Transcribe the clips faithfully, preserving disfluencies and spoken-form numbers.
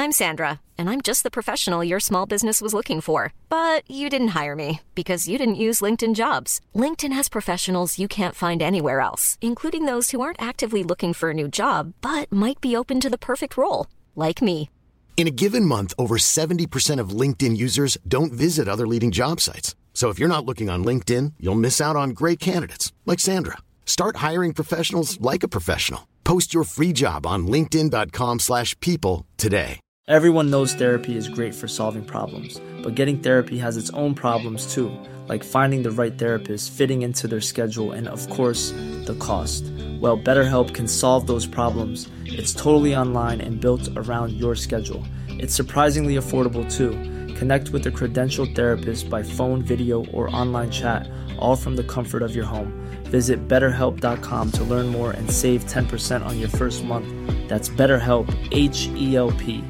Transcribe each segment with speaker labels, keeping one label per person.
Speaker 1: I'm Sandra, and I'm just the professional your small business was looking for. But you didn't hire me because you didn't use LinkedIn Jobs. LinkedIn has professionals you can't find anywhere else, including those who aren't actively looking for a new job, but might be open to the perfect role, like me.
Speaker 2: In a given month, over seventy percent of LinkedIn users don't visit other leading job sites. So if you're not looking on LinkedIn, you'll miss out on great candidates like Sandra. Start hiring professionals like a professional. Post your free job on linkedin dot com slash people today.
Speaker 3: Everyone knows therapy is great for solving problems, but getting therapy has its own problems too, like finding the right therapist, fitting into their schedule, and of course, the cost. Well, BetterHelp can solve those problems. It's totally online and built around your schedule. It's surprisingly affordable too. Connect with a credentialed therapist by phone, video, or online chat, all from the comfort of your home. Visit better help dot com to learn more and save ten percent on your first month. That's BetterHelp, H E L P.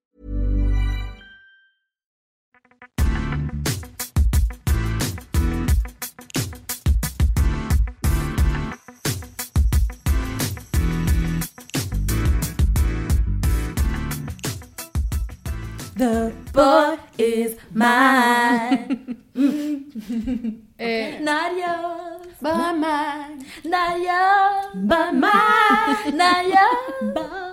Speaker 4: The boy is mine.
Speaker 5: Okay.
Speaker 4: Not yours,
Speaker 5: but mine.
Speaker 4: Not yours, but mine. Not yours, but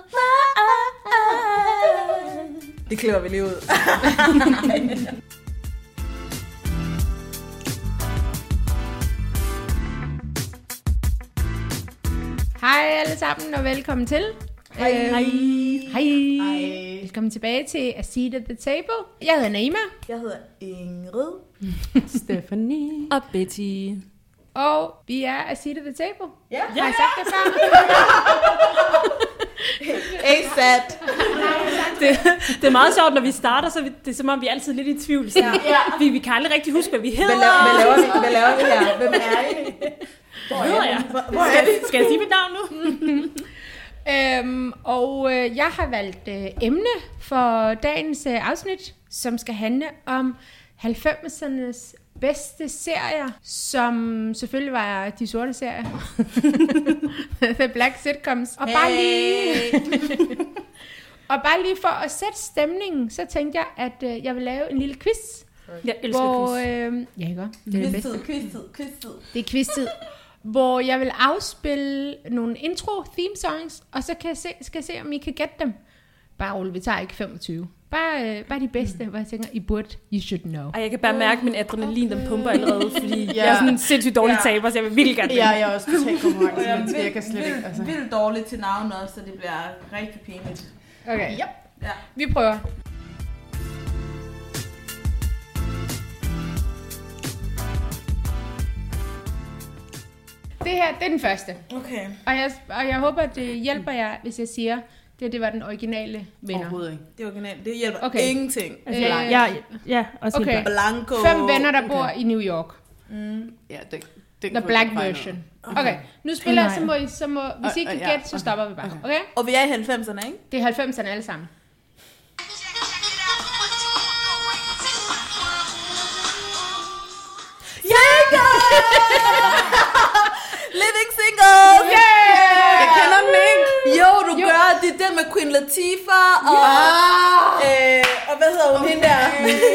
Speaker 4: mine. Det klipper vi lige ud.
Speaker 5: Hej alle sammen og velkommen til.
Speaker 4: Hej, hej.
Speaker 5: Hej.
Speaker 4: Hej.
Speaker 5: Velkommen tilbage til A Seat at the Table. Jeg hedder Naima.
Speaker 4: Jeg hedder Ingrid.
Speaker 6: Stephanie. Og Betty.
Speaker 5: Og vi er A Seat at the Table.
Speaker 4: Ja.
Speaker 5: Har jeg sagt det før?
Speaker 4: A-sat.
Speaker 6: Det, det er meget sjovt, når vi starter, så vi, det er som om, vi er altid lidt i tvivl. Så, ja. Vi, vi kan aldrig rigtig huske, hvad vi hedder.
Speaker 4: Hvad laver, hvad laver vi? Hvad laver vi her? Hvem er I?
Speaker 6: Hvor hedder jeg?
Speaker 4: Hvor, hvor er det?
Speaker 6: Skal jeg sige mit navn nu?
Speaker 5: øhm, og øh, jeg har valgt øh, emne for dagens øh, afsnit, som skal handle om halvfemsernes bedste serier, som selvfølgelig var de sorte serier. The Black Sitcoms. Og bare lige... og bare lige for at sætte stemningen, så tænkte jeg, at øh, jeg vil lave en lille quiz.
Speaker 6: Jeg elsker
Speaker 5: hvor,
Speaker 6: quiz.
Speaker 5: Øh, ja, ikke? Det er det bedste.
Speaker 4: Quiz-tid, quiz-tid.
Speaker 5: Det er quiz-tid. Hvor jeg vil afspille nogle intro-theme songs, og så kan jeg se, skal jeg se, om I kan gætte dem. Bare roligt, vi tager ikke femogtyve. Bare, øh, bare de bedste, mm. hvor jeg tænker, I burde, you should know.
Speaker 6: Og jeg kan bare mærke, at min adrenalin, den pumper allerede, fordi ja. jeg er sådan en sindssygt dårlig ja. taber, så jeg vil virkelig gerne
Speaker 7: vinde. Ja, jeg er også totalt konkurrence, men jeg kan slet ikke.
Speaker 4: Altså. Vildt dårligt til navnet også, så det bliver rigtig pinligt.
Speaker 5: Okay,
Speaker 4: yep. Ja.
Speaker 5: Vi prøver. Det her, det er den første.
Speaker 4: Okay.
Speaker 5: Og jeg, og jeg håber, det hjælper jer, hvis jeg siger, det, det var den originale vinder.
Speaker 7: Overhovedet ikke.
Speaker 4: Det er originalt. Det hjælper
Speaker 5: okay.
Speaker 4: ingenting.
Speaker 6: Altså, øh, ja, ja, også
Speaker 5: okay.
Speaker 4: Blanco.
Speaker 5: Fem venner, der bor okay. i New York.
Speaker 4: Mm.
Speaker 7: Ja, det, det
Speaker 5: The black version. Okay. okay, nu spiller jeg, så må I, så må, hvis I ikke kan gætte, okay. så stopper vi bare. Okay. okay?
Speaker 4: Og vi er i halvfemserne, ikke?
Speaker 5: Det er halvfemserne alle sammen.
Speaker 4: Yeah! Living Single!
Speaker 5: Yeah!
Speaker 7: Jeg kender den ikke.
Speaker 4: Jo, du jo. gør. Det er den med Queen Latifah og... Yeah. Øh, og hvad hedder hun okay. hende der?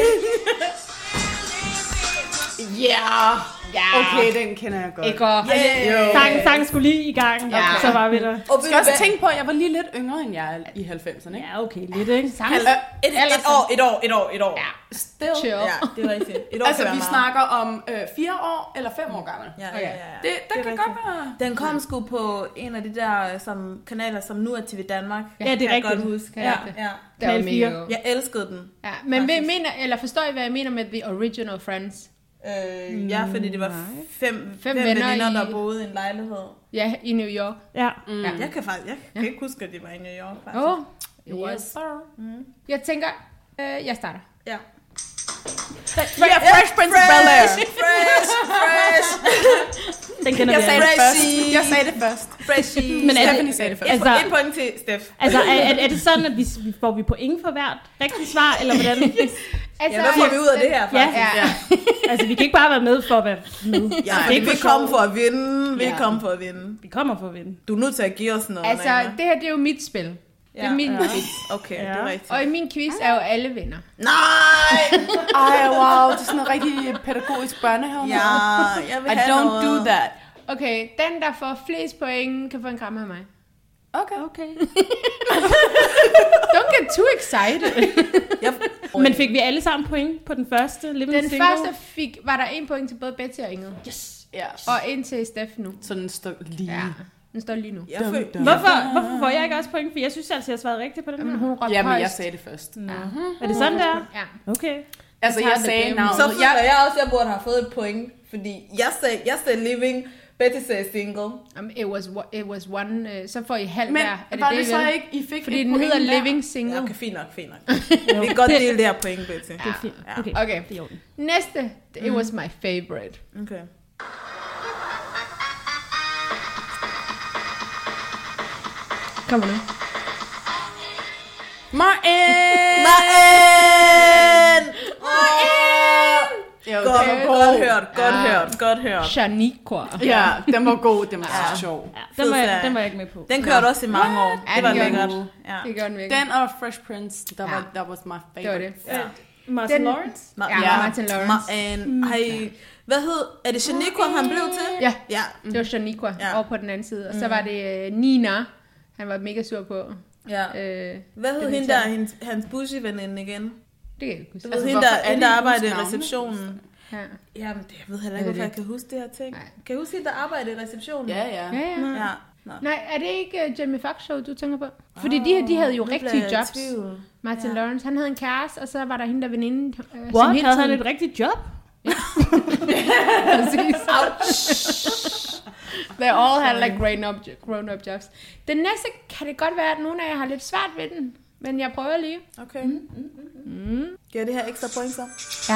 Speaker 7: Ja.
Speaker 5: Ja.
Speaker 7: Okay, den kender jeg godt.
Speaker 5: Ikke og...
Speaker 6: Yeah. Sang, sang skulle lige i gang, ja. Okay. Så var vi der.
Speaker 7: Og vi skal også tænke på, at jeg var lige lidt yngre end jeg i halvfemserne, ikke?
Speaker 6: Ja, okay, lidt, ikke?
Speaker 5: Sang.
Speaker 4: Et, et, et år, et år, et år, et år.
Speaker 5: Ja.
Speaker 7: Still.
Speaker 5: Chill.
Speaker 4: Ja, det er rigtigt. Et år
Speaker 7: altså, vi snakker om øh, fire år eller fem år gammel.
Speaker 4: Ja,
Speaker 5: okay.
Speaker 4: ja, ja, ja.
Speaker 7: Det, det, det kan
Speaker 4: rigtigt.
Speaker 7: godt være.
Speaker 4: Den kom sgu på en af de der som kanaler, som nu er T V Danmark.
Speaker 6: Ja, det er rigtigt.
Speaker 4: Jeg godt huske.
Speaker 5: Ja,
Speaker 4: ja.
Speaker 5: Det var mega.
Speaker 4: Jeg elskede den.
Speaker 5: Ja, men hvad mener, eller forstår I, hvad jeg mener med The Original Friends?
Speaker 4: Øh, ja, fordi det var fem, fem, fem veninder, i... der boede i en lejlighed.
Speaker 5: Ja, i New York.
Speaker 6: Ja.
Speaker 4: Mm. ja. Jeg kan faktisk, jeg kan ja. ikke huske, at det var i New York. Faktisk.
Speaker 5: Oh, it was. Yes. Mm. Jeg tænker, øh, jeg starter.
Speaker 4: Ja.
Speaker 7: Fresh, yeah, fresh Prince of Bel-Air.
Speaker 4: Fresh, fresh.
Speaker 6: Den kender
Speaker 7: jeg
Speaker 6: vi
Speaker 7: sagde det først. Jeg sagde det først.
Speaker 4: Freshy.
Speaker 7: Men Stephanie sagde det først.
Speaker 4: Altså, et point til Steph.
Speaker 6: Altså, er, er, er det sådan, at vi får vi point for hvert rigtigt svar, eller hvordan?
Speaker 5: Altså,
Speaker 4: ja, hvad får vi ud af det her, faktisk?
Speaker 6: Ja, ja. Altså, vi kan ikke bare være med for at være med.
Speaker 4: Ja, det er vi kommer for at vinde. Vi ja. kommer for at vinde.
Speaker 6: Vi kommer for at vinde.
Speaker 4: Du er nødt til at give os noget.
Speaker 5: Altså, det her, det er jo mit spil. Det er min
Speaker 4: ja.
Speaker 5: quiz.
Speaker 4: Okay,
Speaker 6: Ja.
Speaker 4: det er rigtigt.
Speaker 5: Og i min quiz er jo alle venner.
Speaker 4: Nej!
Speaker 7: Ej, wow, det er sådan en rigtig pædagogisk børnehave.
Speaker 4: Ja, jeg vil
Speaker 7: I
Speaker 4: have
Speaker 7: don't
Speaker 4: noget.
Speaker 7: do that.
Speaker 5: Okay, den der får flest point, kan få en kram af mig.
Speaker 7: Okay.
Speaker 6: Okay.
Speaker 5: Don't get too excited.
Speaker 4: Jeg...
Speaker 6: Men fik vi alle sammen point på den første Living
Speaker 5: Den
Speaker 6: Single?
Speaker 5: første fik, var der en point til både Betty og Ingrid.
Speaker 7: Yes. Ja.
Speaker 5: Og en til Steff nu.
Speaker 7: Så den står lige.
Speaker 5: Ja, den står lige nu.
Speaker 4: Jeg føl...
Speaker 6: Hvorfor, hvorfor får jeg ikke også point? For jeg synes altså, jeg svarede rigtigt på den
Speaker 5: Men
Speaker 6: her.
Speaker 5: hun råbte
Speaker 7: Ja, men jeg
Speaker 5: højst.
Speaker 7: sagde det først.
Speaker 5: Ja.
Speaker 6: Er det sådan der?
Speaker 5: Ja.
Speaker 6: Okay.
Speaker 7: Altså,
Speaker 5: tager
Speaker 7: jeg
Speaker 5: det
Speaker 7: sagde
Speaker 5: game.
Speaker 7: navnet.
Speaker 4: Så føler jeg også, at jeg burde have fået et point, fordi jeg sagde, jeg sagde living, Betty sagde single.
Speaker 5: Um, it, was, it was one, uh, så får I halv
Speaker 7: Men
Speaker 5: hver. Er
Speaker 7: var
Speaker 5: det,
Speaker 7: det
Speaker 5: I
Speaker 7: så
Speaker 5: vil?
Speaker 7: ikke, I fik
Speaker 5: Fordi
Speaker 7: et
Speaker 5: den
Speaker 7: point
Speaker 5: hedder
Speaker 7: hver?
Speaker 5: Living Single.
Speaker 4: Ja, okay, fint nok, fint nok. Vi kan godt dele det her point, Betty.
Speaker 6: Det er fint.
Speaker 4: Ja.
Speaker 6: Okay.
Speaker 5: Okay,
Speaker 6: Det er i orden.
Speaker 5: næste. It was my favorite.
Speaker 4: Okay.
Speaker 5: Kommer nu.
Speaker 7: Martin!
Speaker 4: Martin! Martin!
Speaker 7: Jo,
Speaker 4: Godt,
Speaker 7: den var
Speaker 4: godt
Speaker 7: god.
Speaker 4: hørt, godt hørt, godt hørt.
Speaker 5: Shaniqua.
Speaker 7: Ja, den var god. Den var så sjov.
Speaker 6: Ja, den, var jeg,
Speaker 4: Fed
Speaker 6: den var jeg ikke med på.
Speaker 4: Den kørte også i mange år.
Speaker 5: Ja,
Speaker 4: Det var
Speaker 5: det gjorde
Speaker 4: lækkert.
Speaker 5: den.
Speaker 4: Ja.
Speaker 5: Det gør den virkelig.
Speaker 7: Den og Fresh Prince, der
Speaker 5: Ja.
Speaker 7: var, that was my
Speaker 5: Det var
Speaker 7: favorite.
Speaker 5: det.
Speaker 4: Ja.
Speaker 6: Martin
Speaker 5: Den-
Speaker 6: Lawrence?
Speaker 4: Ma-
Speaker 5: Ja, Martin Lawrence.
Speaker 4: Ma- Hej. Hvad hed? Er det Shaniqua, han blev til?
Speaker 5: Ja,
Speaker 4: Ja.
Speaker 5: det var Shaniqua
Speaker 4: Ja.
Speaker 5: over på den anden side. Og så var det uh, Nina. Han var mega sur på.
Speaker 4: Ja.
Speaker 5: Øh,
Speaker 4: Hvad hed
Speaker 5: den
Speaker 4: hende
Speaker 5: tager-
Speaker 4: der, hans, hans bushi-veninde igen?
Speaker 5: Det kan jeg ikke huske.
Speaker 4: Du ved,
Speaker 7: Altså,
Speaker 4: hende
Speaker 7: hvorfor
Speaker 4: der,
Speaker 7: er
Speaker 4: hende, der
Speaker 7: det
Speaker 4: arbejder i
Speaker 7: hendes navne?
Speaker 4: receptionen.
Speaker 5: Ja.
Speaker 4: Jamen, det, jeg ved heller
Speaker 5: Hvad
Speaker 4: ikke,
Speaker 5: er
Speaker 4: hvorfor jeg
Speaker 5: det?
Speaker 4: kan huske det her ting.
Speaker 5: Nej.
Speaker 4: Kan jeg huske hende, der arbejder i receptionen?
Speaker 7: Ja, ja.
Speaker 5: Ja, ja.
Speaker 4: Ja. Nå.
Speaker 5: Nej, er det ikke uh, Jamie Foxx show, du tænker på? Fordi de her, de havde jo
Speaker 4: Nu bliver
Speaker 5: rigtige
Speaker 4: jeg i
Speaker 5: jobs.
Speaker 4: tvivl.
Speaker 5: Martin
Speaker 4: Ja.
Speaker 5: Lawrence, han havde en kæreste, og så var der hende der veninde. Uh,
Speaker 6: What? Havde han et rigtigt job?
Speaker 5: Præcis. They all had like grown up, grown up jobs. Den næste kan det godt være, at nogle af jer har lidt svært ved den. Men jeg prøver lige.
Speaker 4: Okay. Mm. Mm. Giver det her ekstra point så?
Speaker 5: Ja.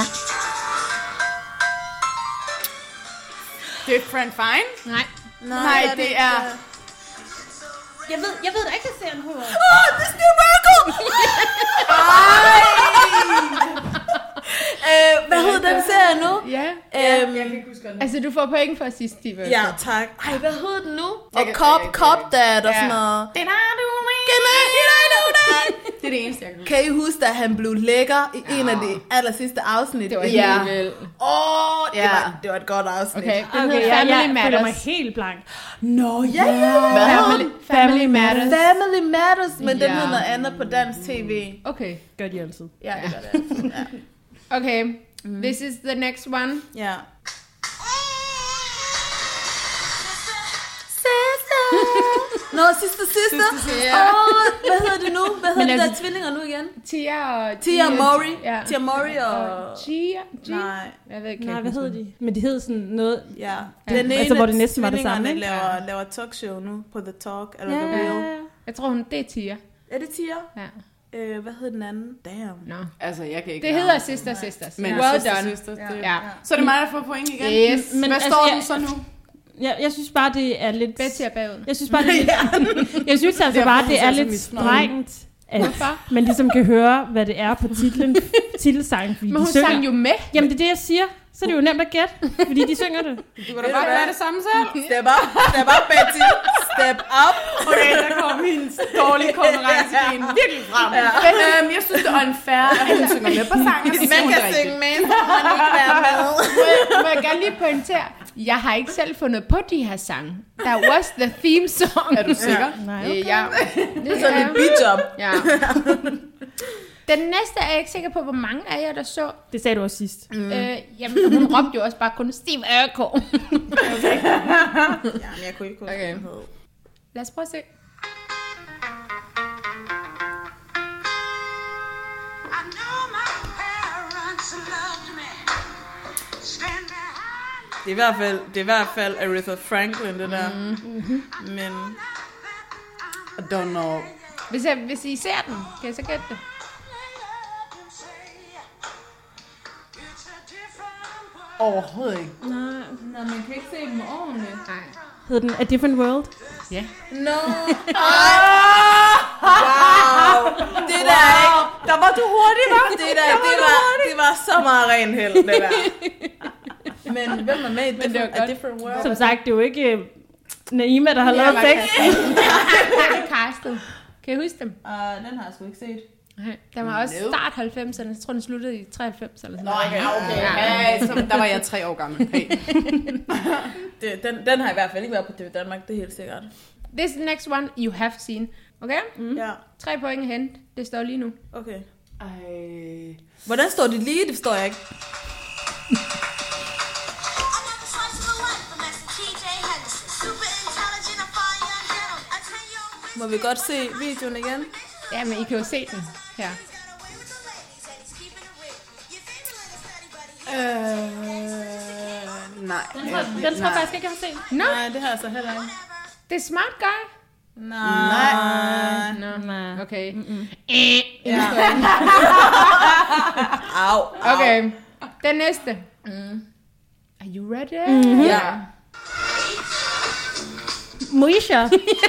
Speaker 7: Different Fine?
Speaker 5: Nej.
Speaker 7: Nej, det
Speaker 4: ikke,
Speaker 7: er...
Speaker 4: øh,
Speaker 6: Jeg ved, jeg ved da ikke, hvad serien hedder.
Speaker 4: Åh, det er Steve Urkel! øh, hvad hed den serie nu?
Speaker 5: Ja.
Speaker 4: Øhm,
Speaker 7: Jeg kan ikke huske den.
Speaker 5: Altså, du får point for at sige Steve Urkel.
Speaker 4: ja, tak. Ej, hvad hed den nu? Og
Speaker 7: kan-
Speaker 4: Cop,
Speaker 7: jeg kan-
Speaker 4: Cop Dad og
Speaker 5: Ja.
Speaker 4: sådan noget.
Speaker 7: Den er du Det er det eneste, jeg kan huske.
Speaker 4: Kan I huske, at han blev lækker i en af de aller sidste afsnit?
Speaker 5: Det var
Speaker 7: Ja.
Speaker 5: helt vildt.
Speaker 4: Åh, det,
Speaker 7: Ja.
Speaker 4: var, det var et godt afsnit.
Speaker 5: Okay, den
Speaker 6: Okay,
Speaker 5: hedder
Speaker 6: jeg,
Speaker 5: Family
Speaker 6: jeg føler mig
Speaker 5: Matters.
Speaker 6: helt blank.
Speaker 4: Nå, ja, ja. Hvad
Speaker 5: Family, Family Matters.
Speaker 4: Family Matters, men den
Speaker 5: Ja.
Speaker 4: hed noget andet på dansk tv.
Speaker 5: Okay,
Speaker 6: Gør de altid.
Speaker 4: Ja, det gør det altid. Ja.
Speaker 5: okay. This is the next one.
Speaker 4: ja. Nå, sidste, sidste.
Speaker 5: Ja.
Speaker 4: Åh, hvad hedder det nu? Hvad hedder
Speaker 6: Men
Speaker 4: de
Speaker 6: altså-
Speaker 4: der tvillinger nu igen?
Speaker 5: Tia og...
Speaker 4: Tia Mori.
Speaker 5: Ja.
Speaker 4: Tia Mori og...
Speaker 5: Og Gia? Gia?
Speaker 4: Nej,
Speaker 5: Jeg ved ikke.
Speaker 6: Nej, hvad hedder de? Men de hed sådan noget...
Speaker 4: ja.
Speaker 6: Ja.
Speaker 4: Den
Speaker 6: Altså, hvor det næsten var det samme,
Speaker 4: tvillingerne
Speaker 6: ikke?
Speaker 4: laver, laver talkshow nu på The Talk, eller
Speaker 6: Ja,
Speaker 4: The
Speaker 6: ja,
Speaker 4: Real.
Speaker 6: ja.
Speaker 5: Jeg tror, hun det er Tia.
Speaker 4: Er det Tia?
Speaker 5: Ja.
Speaker 4: Øh, hvad hed den anden? Damn.
Speaker 5: Nå.
Speaker 7: Altså, jeg kan ikke...
Speaker 5: Det hedder Sister Sisters.
Speaker 7: Men
Speaker 5: Well
Speaker 7: sister,
Speaker 5: done.
Speaker 7: sister, det,
Speaker 5: Ja.
Speaker 7: Så er det mig, der får point igen.
Speaker 5: Yes.
Speaker 6: Men
Speaker 7: Hvad
Speaker 6: altså,
Speaker 7: står
Speaker 6: jeg-
Speaker 7: den så nu?
Speaker 6: Jeg, jeg synes bare, det er lidt...
Speaker 5: Betty er bagud.
Speaker 6: Jeg synes bare, det er lidt... Jeg synes altså
Speaker 7: Derfor
Speaker 6: bare,
Speaker 7: synes
Speaker 6: det
Speaker 7: jeg
Speaker 6: er
Speaker 7: altså,
Speaker 6: lidt
Speaker 7: mit snor.
Speaker 6: strengt, at
Speaker 5: Hvorfor?
Speaker 6: man ligesom kan høre, hvad det er på titlen, titelsangen, fordi
Speaker 5: Men
Speaker 6: de
Speaker 5: hun
Speaker 6: synger.
Speaker 5: sang jo med.
Speaker 6: Jamen, det er det, jeg siger. Så er det jo nemt at gætte, fordi de synger det.
Speaker 7: Du kan da bare gøre det samme selv.
Speaker 4: Step up, step up, Betty. Step up.
Speaker 7: Okay, der kom min dårlige konkurrencegen virkelig frem. Ja. Men øhm, jeg synes, det er unfair, at hun synger med på sangen.
Speaker 4: Hvis man kan synge med, så må man ikke være med.
Speaker 5: Må jeg, må jeg gerne lige pointere, jeg har ikke selv fundet på de her sange. That was the theme song.
Speaker 7: Er du sikker?
Speaker 6: Nej,
Speaker 5: Øh, ja.
Speaker 4: Det er sådan et bijob.
Speaker 5: Ja. Den næste er jeg ikke sikker på, hvor mange af jer, der så.
Speaker 6: Det sagde du også sidst.
Speaker 5: Mm. Øh, jamen, hun råbte jo også bare kun Steve Urkel.
Speaker 4: Jamen, jeg kunne ikke huske,
Speaker 5: Okay.
Speaker 4: hvad den hed.
Speaker 5: Lad os prøve at se.
Speaker 4: Det er i hvert fald, det er i hvert fald Aretha Franklin, det der. Mm-hmm. Men
Speaker 7: I don't know.
Speaker 5: Hvis, jeg, hvis I ser den, kan jeg så gætte det?
Speaker 7: Overhovedet ikke.
Speaker 6: Nej.
Speaker 5: Nå, man kan ikke se dem ordentligt. Nej.
Speaker 6: Hed den A Different World?
Speaker 5: Ja.
Speaker 4: no. Wow. Det der er ikke.
Speaker 7: Der var du hurtig, hva'?
Speaker 4: Det der, det var, det var så meget ren held, det der. Men hvem er med i
Speaker 5: det var
Speaker 4: different, A
Speaker 5: godt.
Speaker 4: Different World?
Speaker 6: Som sagt, det er jo ikke uh, Naima, der har lavet
Speaker 5: var
Speaker 6: teksten.
Speaker 5: Det er castet. Kan I huske dem?
Speaker 4: Uh, den har jeg sgu ikke set.
Speaker 5: Nej, den var også start halvfemserne. Jeg tror, den sluttede i treoghalvfems eller sådan
Speaker 7: Nå,
Speaker 5: noget.
Speaker 7: ja, okay. Ja, så, der var jeg tre år gammel. Hey.
Speaker 4: det, den, den har i hvert fald ikke været på T V Danmark, det er helt sikkert.
Speaker 5: This next one you have seen. Okay?
Speaker 4: Mm. Ja.
Speaker 5: Tre point at hente. Det står lige nu.
Speaker 4: Okay.
Speaker 7: Ej.
Speaker 4: Hvordan står det lige? Det forstår jeg ikke. Må vi godt se videoen igen?
Speaker 5: Ja, men I kan jo se den her.
Speaker 7: Øh, nej.
Speaker 6: Den tror, den tror jeg faktisk ikke, jeg har set.
Speaker 5: Nå,
Speaker 4: Nej, det har jeg så heller ikke.
Speaker 5: det er Smart Guy.
Speaker 4: Nej.
Speaker 5: Nå,
Speaker 6: Nej.
Speaker 5: okay.
Speaker 6: Mm-mm.
Speaker 5: Ja.
Speaker 4: Au, au.
Speaker 5: Okay, den næste. Mm. Are you ready?
Speaker 6: Mm-hmm.
Speaker 4: Ja.
Speaker 6: Moesha.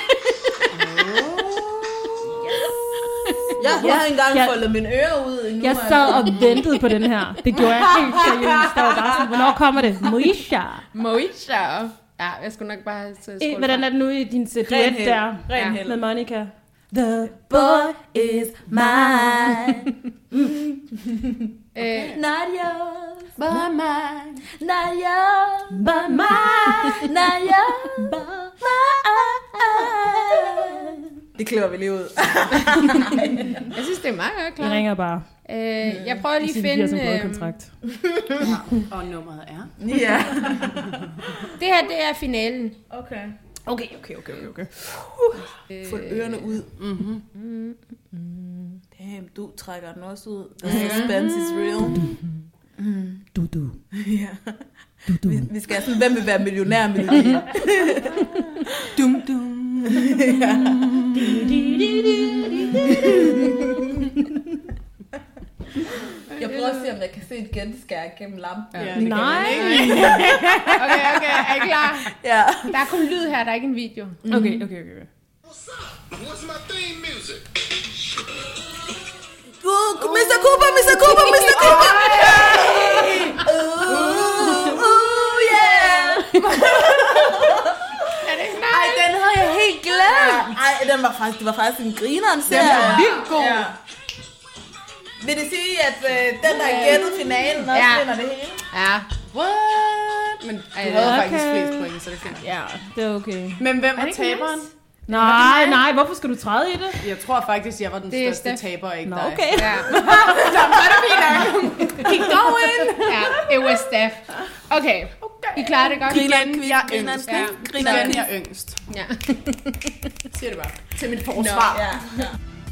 Speaker 4: Jeg, jeg har ikke engang
Speaker 6: Jeg-
Speaker 4: foldet mine ører ud endnu.
Speaker 6: Jeg sad og ventede på den her. Det gjorde jeg helt seriøst. Der var bare sådan, hvornår kommer det? Moesha.
Speaker 5: Moesha. Ja, jeg skulle nok bare have
Speaker 6: Eh, Hvordan er det nu i din duet
Speaker 4: Ren held.
Speaker 6: der
Speaker 4: Ren
Speaker 6: ja,
Speaker 4: held.
Speaker 6: med Monica? The boy is mine.
Speaker 5: Øh,
Speaker 4: Not yours,
Speaker 7: But mine.
Speaker 4: not yours,
Speaker 6: But mine.
Speaker 4: not yours, mine. Det klipper vi lige ud.
Speaker 5: jeg synes, det er meget godt
Speaker 6: Jeg
Speaker 5: klart.
Speaker 6: ringer bare.
Speaker 5: Øh, jeg prøver lige at
Speaker 6: Sige, vi
Speaker 5: finde...
Speaker 6: giver som
Speaker 5: Øh,
Speaker 6: kontrakt.
Speaker 7: Og nummeret er?
Speaker 4: Ja.
Speaker 5: det her, det er finalen.
Speaker 4: Okay.
Speaker 6: Okay, okay, okay, okay.
Speaker 4: Få ørerne ud.
Speaker 7: Mhm.
Speaker 4: Damn, du trækker den også ud. The suspense is real.
Speaker 6: Du, du.
Speaker 4: Ja. Vi, vi skal have sådan, hvem vil være millionær-melodi? Dum, dum. Ja. Jeg prøver at se, om jeg kan se et genskær gennem lampen.
Speaker 7: Ja,
Speaker 6: det Nej.
Speaker 5: Okay, okay, er I klar?
Speaker 4: Ja.
Speaker 5: Der er kun lyd her, der er ikke en video.
Speaker 6: Okay, okay, okay.
Speaker 8: What's my theme music?
Speaker 4: Uh, mister Cooper, mister Cooper, mister Cooper! Uh, uh, yeah!
Speaker 5: Er det ikke
Speaker 4: Ej,
Speaker 5: nice?
Speaker 4: den havde jeg helt glemt. Ej, den var faktisk, det var faktisk en grineren serie.
Speaker 7: Den var vildt god.
Speaker 4: Ja. Vil det sige, at øh, den, der gættede finalen, også
Speaker 5: Ja.
Speaker 4: vinder det hele?
Speaker 5: Ja.
Speaker 7: What? Men du
Speaker 5: Ej,
Speaker 7: havde
Speaker 6: okay.
Speaker 7: faktisk flest point, så det er fint.
Speaker 6: Ja, det er okay.
Speaker 7: Men hvem
Speaker 5: Er
Speaker 7: er
Speaker 5: det ikke
Speaker 7: taberen?
Speaker 5: nice?
Speaker 6: Nej, nej, hvorfor skal du træde i det?
Speaker 7: Jeg tror faktisk, jeg var den
Speaker 5: Det er
Speaker 7: største
Speaker 5: Steff.
Speaker 7: taber, ikke
Speaker 6: Nå,
Speaker 7: dig.
Speaker 6: okay.
Speaker 5: Ja.
Speaker 7: Keep going!
Speaker 5: ja, it was Steph. Okay, I klarer det godt.
Speaker 4: Grineren,
Speaker 7: Igen,
Speaker 4: quiz,
Speaker 7: jeg er
Speaker 4: grineren,
Speaker 7: yngst.
Speaker 4: quiz,
Speaker 5: Ja.
Speaker 4: grineren,
Speaker 7: Igen,
Speaker 4: quiz.
Speaker 7: jeg er yngst.
Speaker 5: Ja.
Speaker 7: Siger det bare. Til mit forsvar.
Speaker 4: Ja, ja.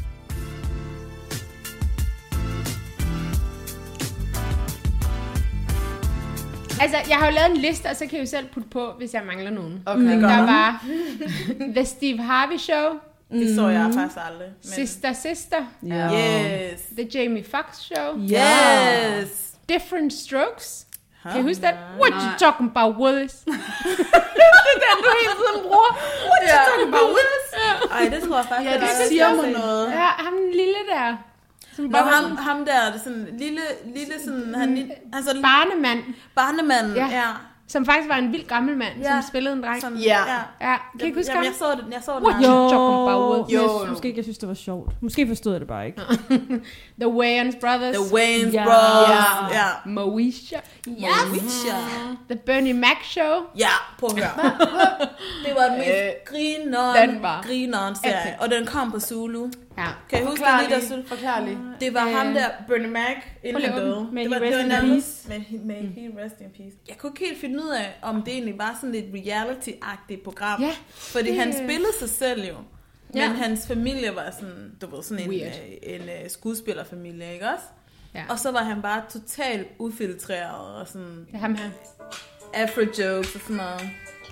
Speaker 5: Altså, jeg har jo lavet en liste, og så kan I jo selv putte på, hvis jeg mangler nogen.
Speaker 7: Okay.
Speaker 5: Der var The Steve Harvey Show,
Speaker 4: Det så jeg faktisk aldrig. Men...
Speaker 5: Sister Sister,
Speaker 6: Ja.
Speaker 4: Yes.
Speaker 5: The Jamie Foxx Show,
Speaker 4: Yes.
Speaker 5: Different Strokes.
Speaker 4: Huh?
Speaker 5: Kan I huske den? What you talking about, Willis?
Speaker 4: Det er den, du hele tiden bruger. What you talking about, Willis? Ej, det tror jeg faktisk.
Speaker 7: Ja, det
Speaker 4: er
Speaker 7: siger
Speaker 4: også
Speaker 7: mig
Speaker 4: set.
Speaker 7: noget.
Speaker 5: Ja, ham den lille der. Som
Speaker 4: Nå,
Speaker 5: bare
Speaker 4: ham, ham der, det er sådan lille, lille sådan, han, han sådan
Speaker 5: barnemand,
Speaker 4: barnemanden,
Speaker 5: Ja.
Speaker 4: ja.
Speaker 5: som faktisk var en vild gammel mand,
Speaker 4: Ja.
Speaker 5: som spillede en dreng.
Speaker 4: Sådan,
Speaker 7: Ja.
Speaker 5: Ja, kan I ikke huske ham?
Speaker 4: Jamen, jeg så det, jeg så det.
Speaker 5: What
Speaker 4: nej.
Speaker 5: you talking about, Willis?
Speaker 6: Jo,
Speaker 7: Jo, jo.
Speaker 6: måske ikke, jeg synes, det var sjovt. Måske forstod jeg det bare ikke.
Speaker 5: The Wayans Brothers.
Speaker 4: The Wayans
Speaker 6: Ja.
Speaker 4: Brothers.
Speaker 7: Ja.
Speaker 4: Ja.
Speaker 5: Moesha.
Speaker 4: Moesha.
Speaker 5: The Bernie Mac Show.
Speaker 4: Ja, prøv at høre. Det var den mest
Speaker 7: Øh,
Speaker 4: grineren,
Speaker 5: den var
Speaker 4: grineren serie.
Speaker 5: epic.
Speaker 4: Og den kom på Zulu.
Speaker 5: Ja.
Speaker 4: Kan I huske
Speaker 7: Forklar
Speaker 4: det lige, der
Speaker 7: lige.
Speaker 4: Zulu?
Speaker 7: Forklar lige.
Speaker 4: Det var
Speaker 5: Øh.
Speaker 4: ham der, Bernie Mac, inden
Speaker 5: lige
Speaker 4: han
Speaker 5: åbne.
Speaker 4: døde.
Speaker 6: May
Speaker 4: Det
Speaker 6: he
Speaker 4: var,
Speaker 6: rest
Speaker 4: det var
Speaker 6: in
Speaker 4: nærmest, may he, may he rest in peace. Jeg kunne ikke helt finde ud af, om det egentlig var sådan et reality-agtigt program.
Speaker 5: Ja,
Speaker 4: Fordi
Speaker 5: det-
Speaker 4: han spillede sig selv jo. Men
Speaker 5: Ja.
Speaker 4: hans familie var sådan, du ved, sådan en,
Speaker 5: Weird.
Speaker 4: øh, en, en skuespillerfamilie, ikke også?
Speaker 5: Ja.
Speaker 4: Og så var han bare totalt ufiltreret og sådan
Speaker 5: Det er ham her.
Speaker 4: afro-jokes og sådan noget.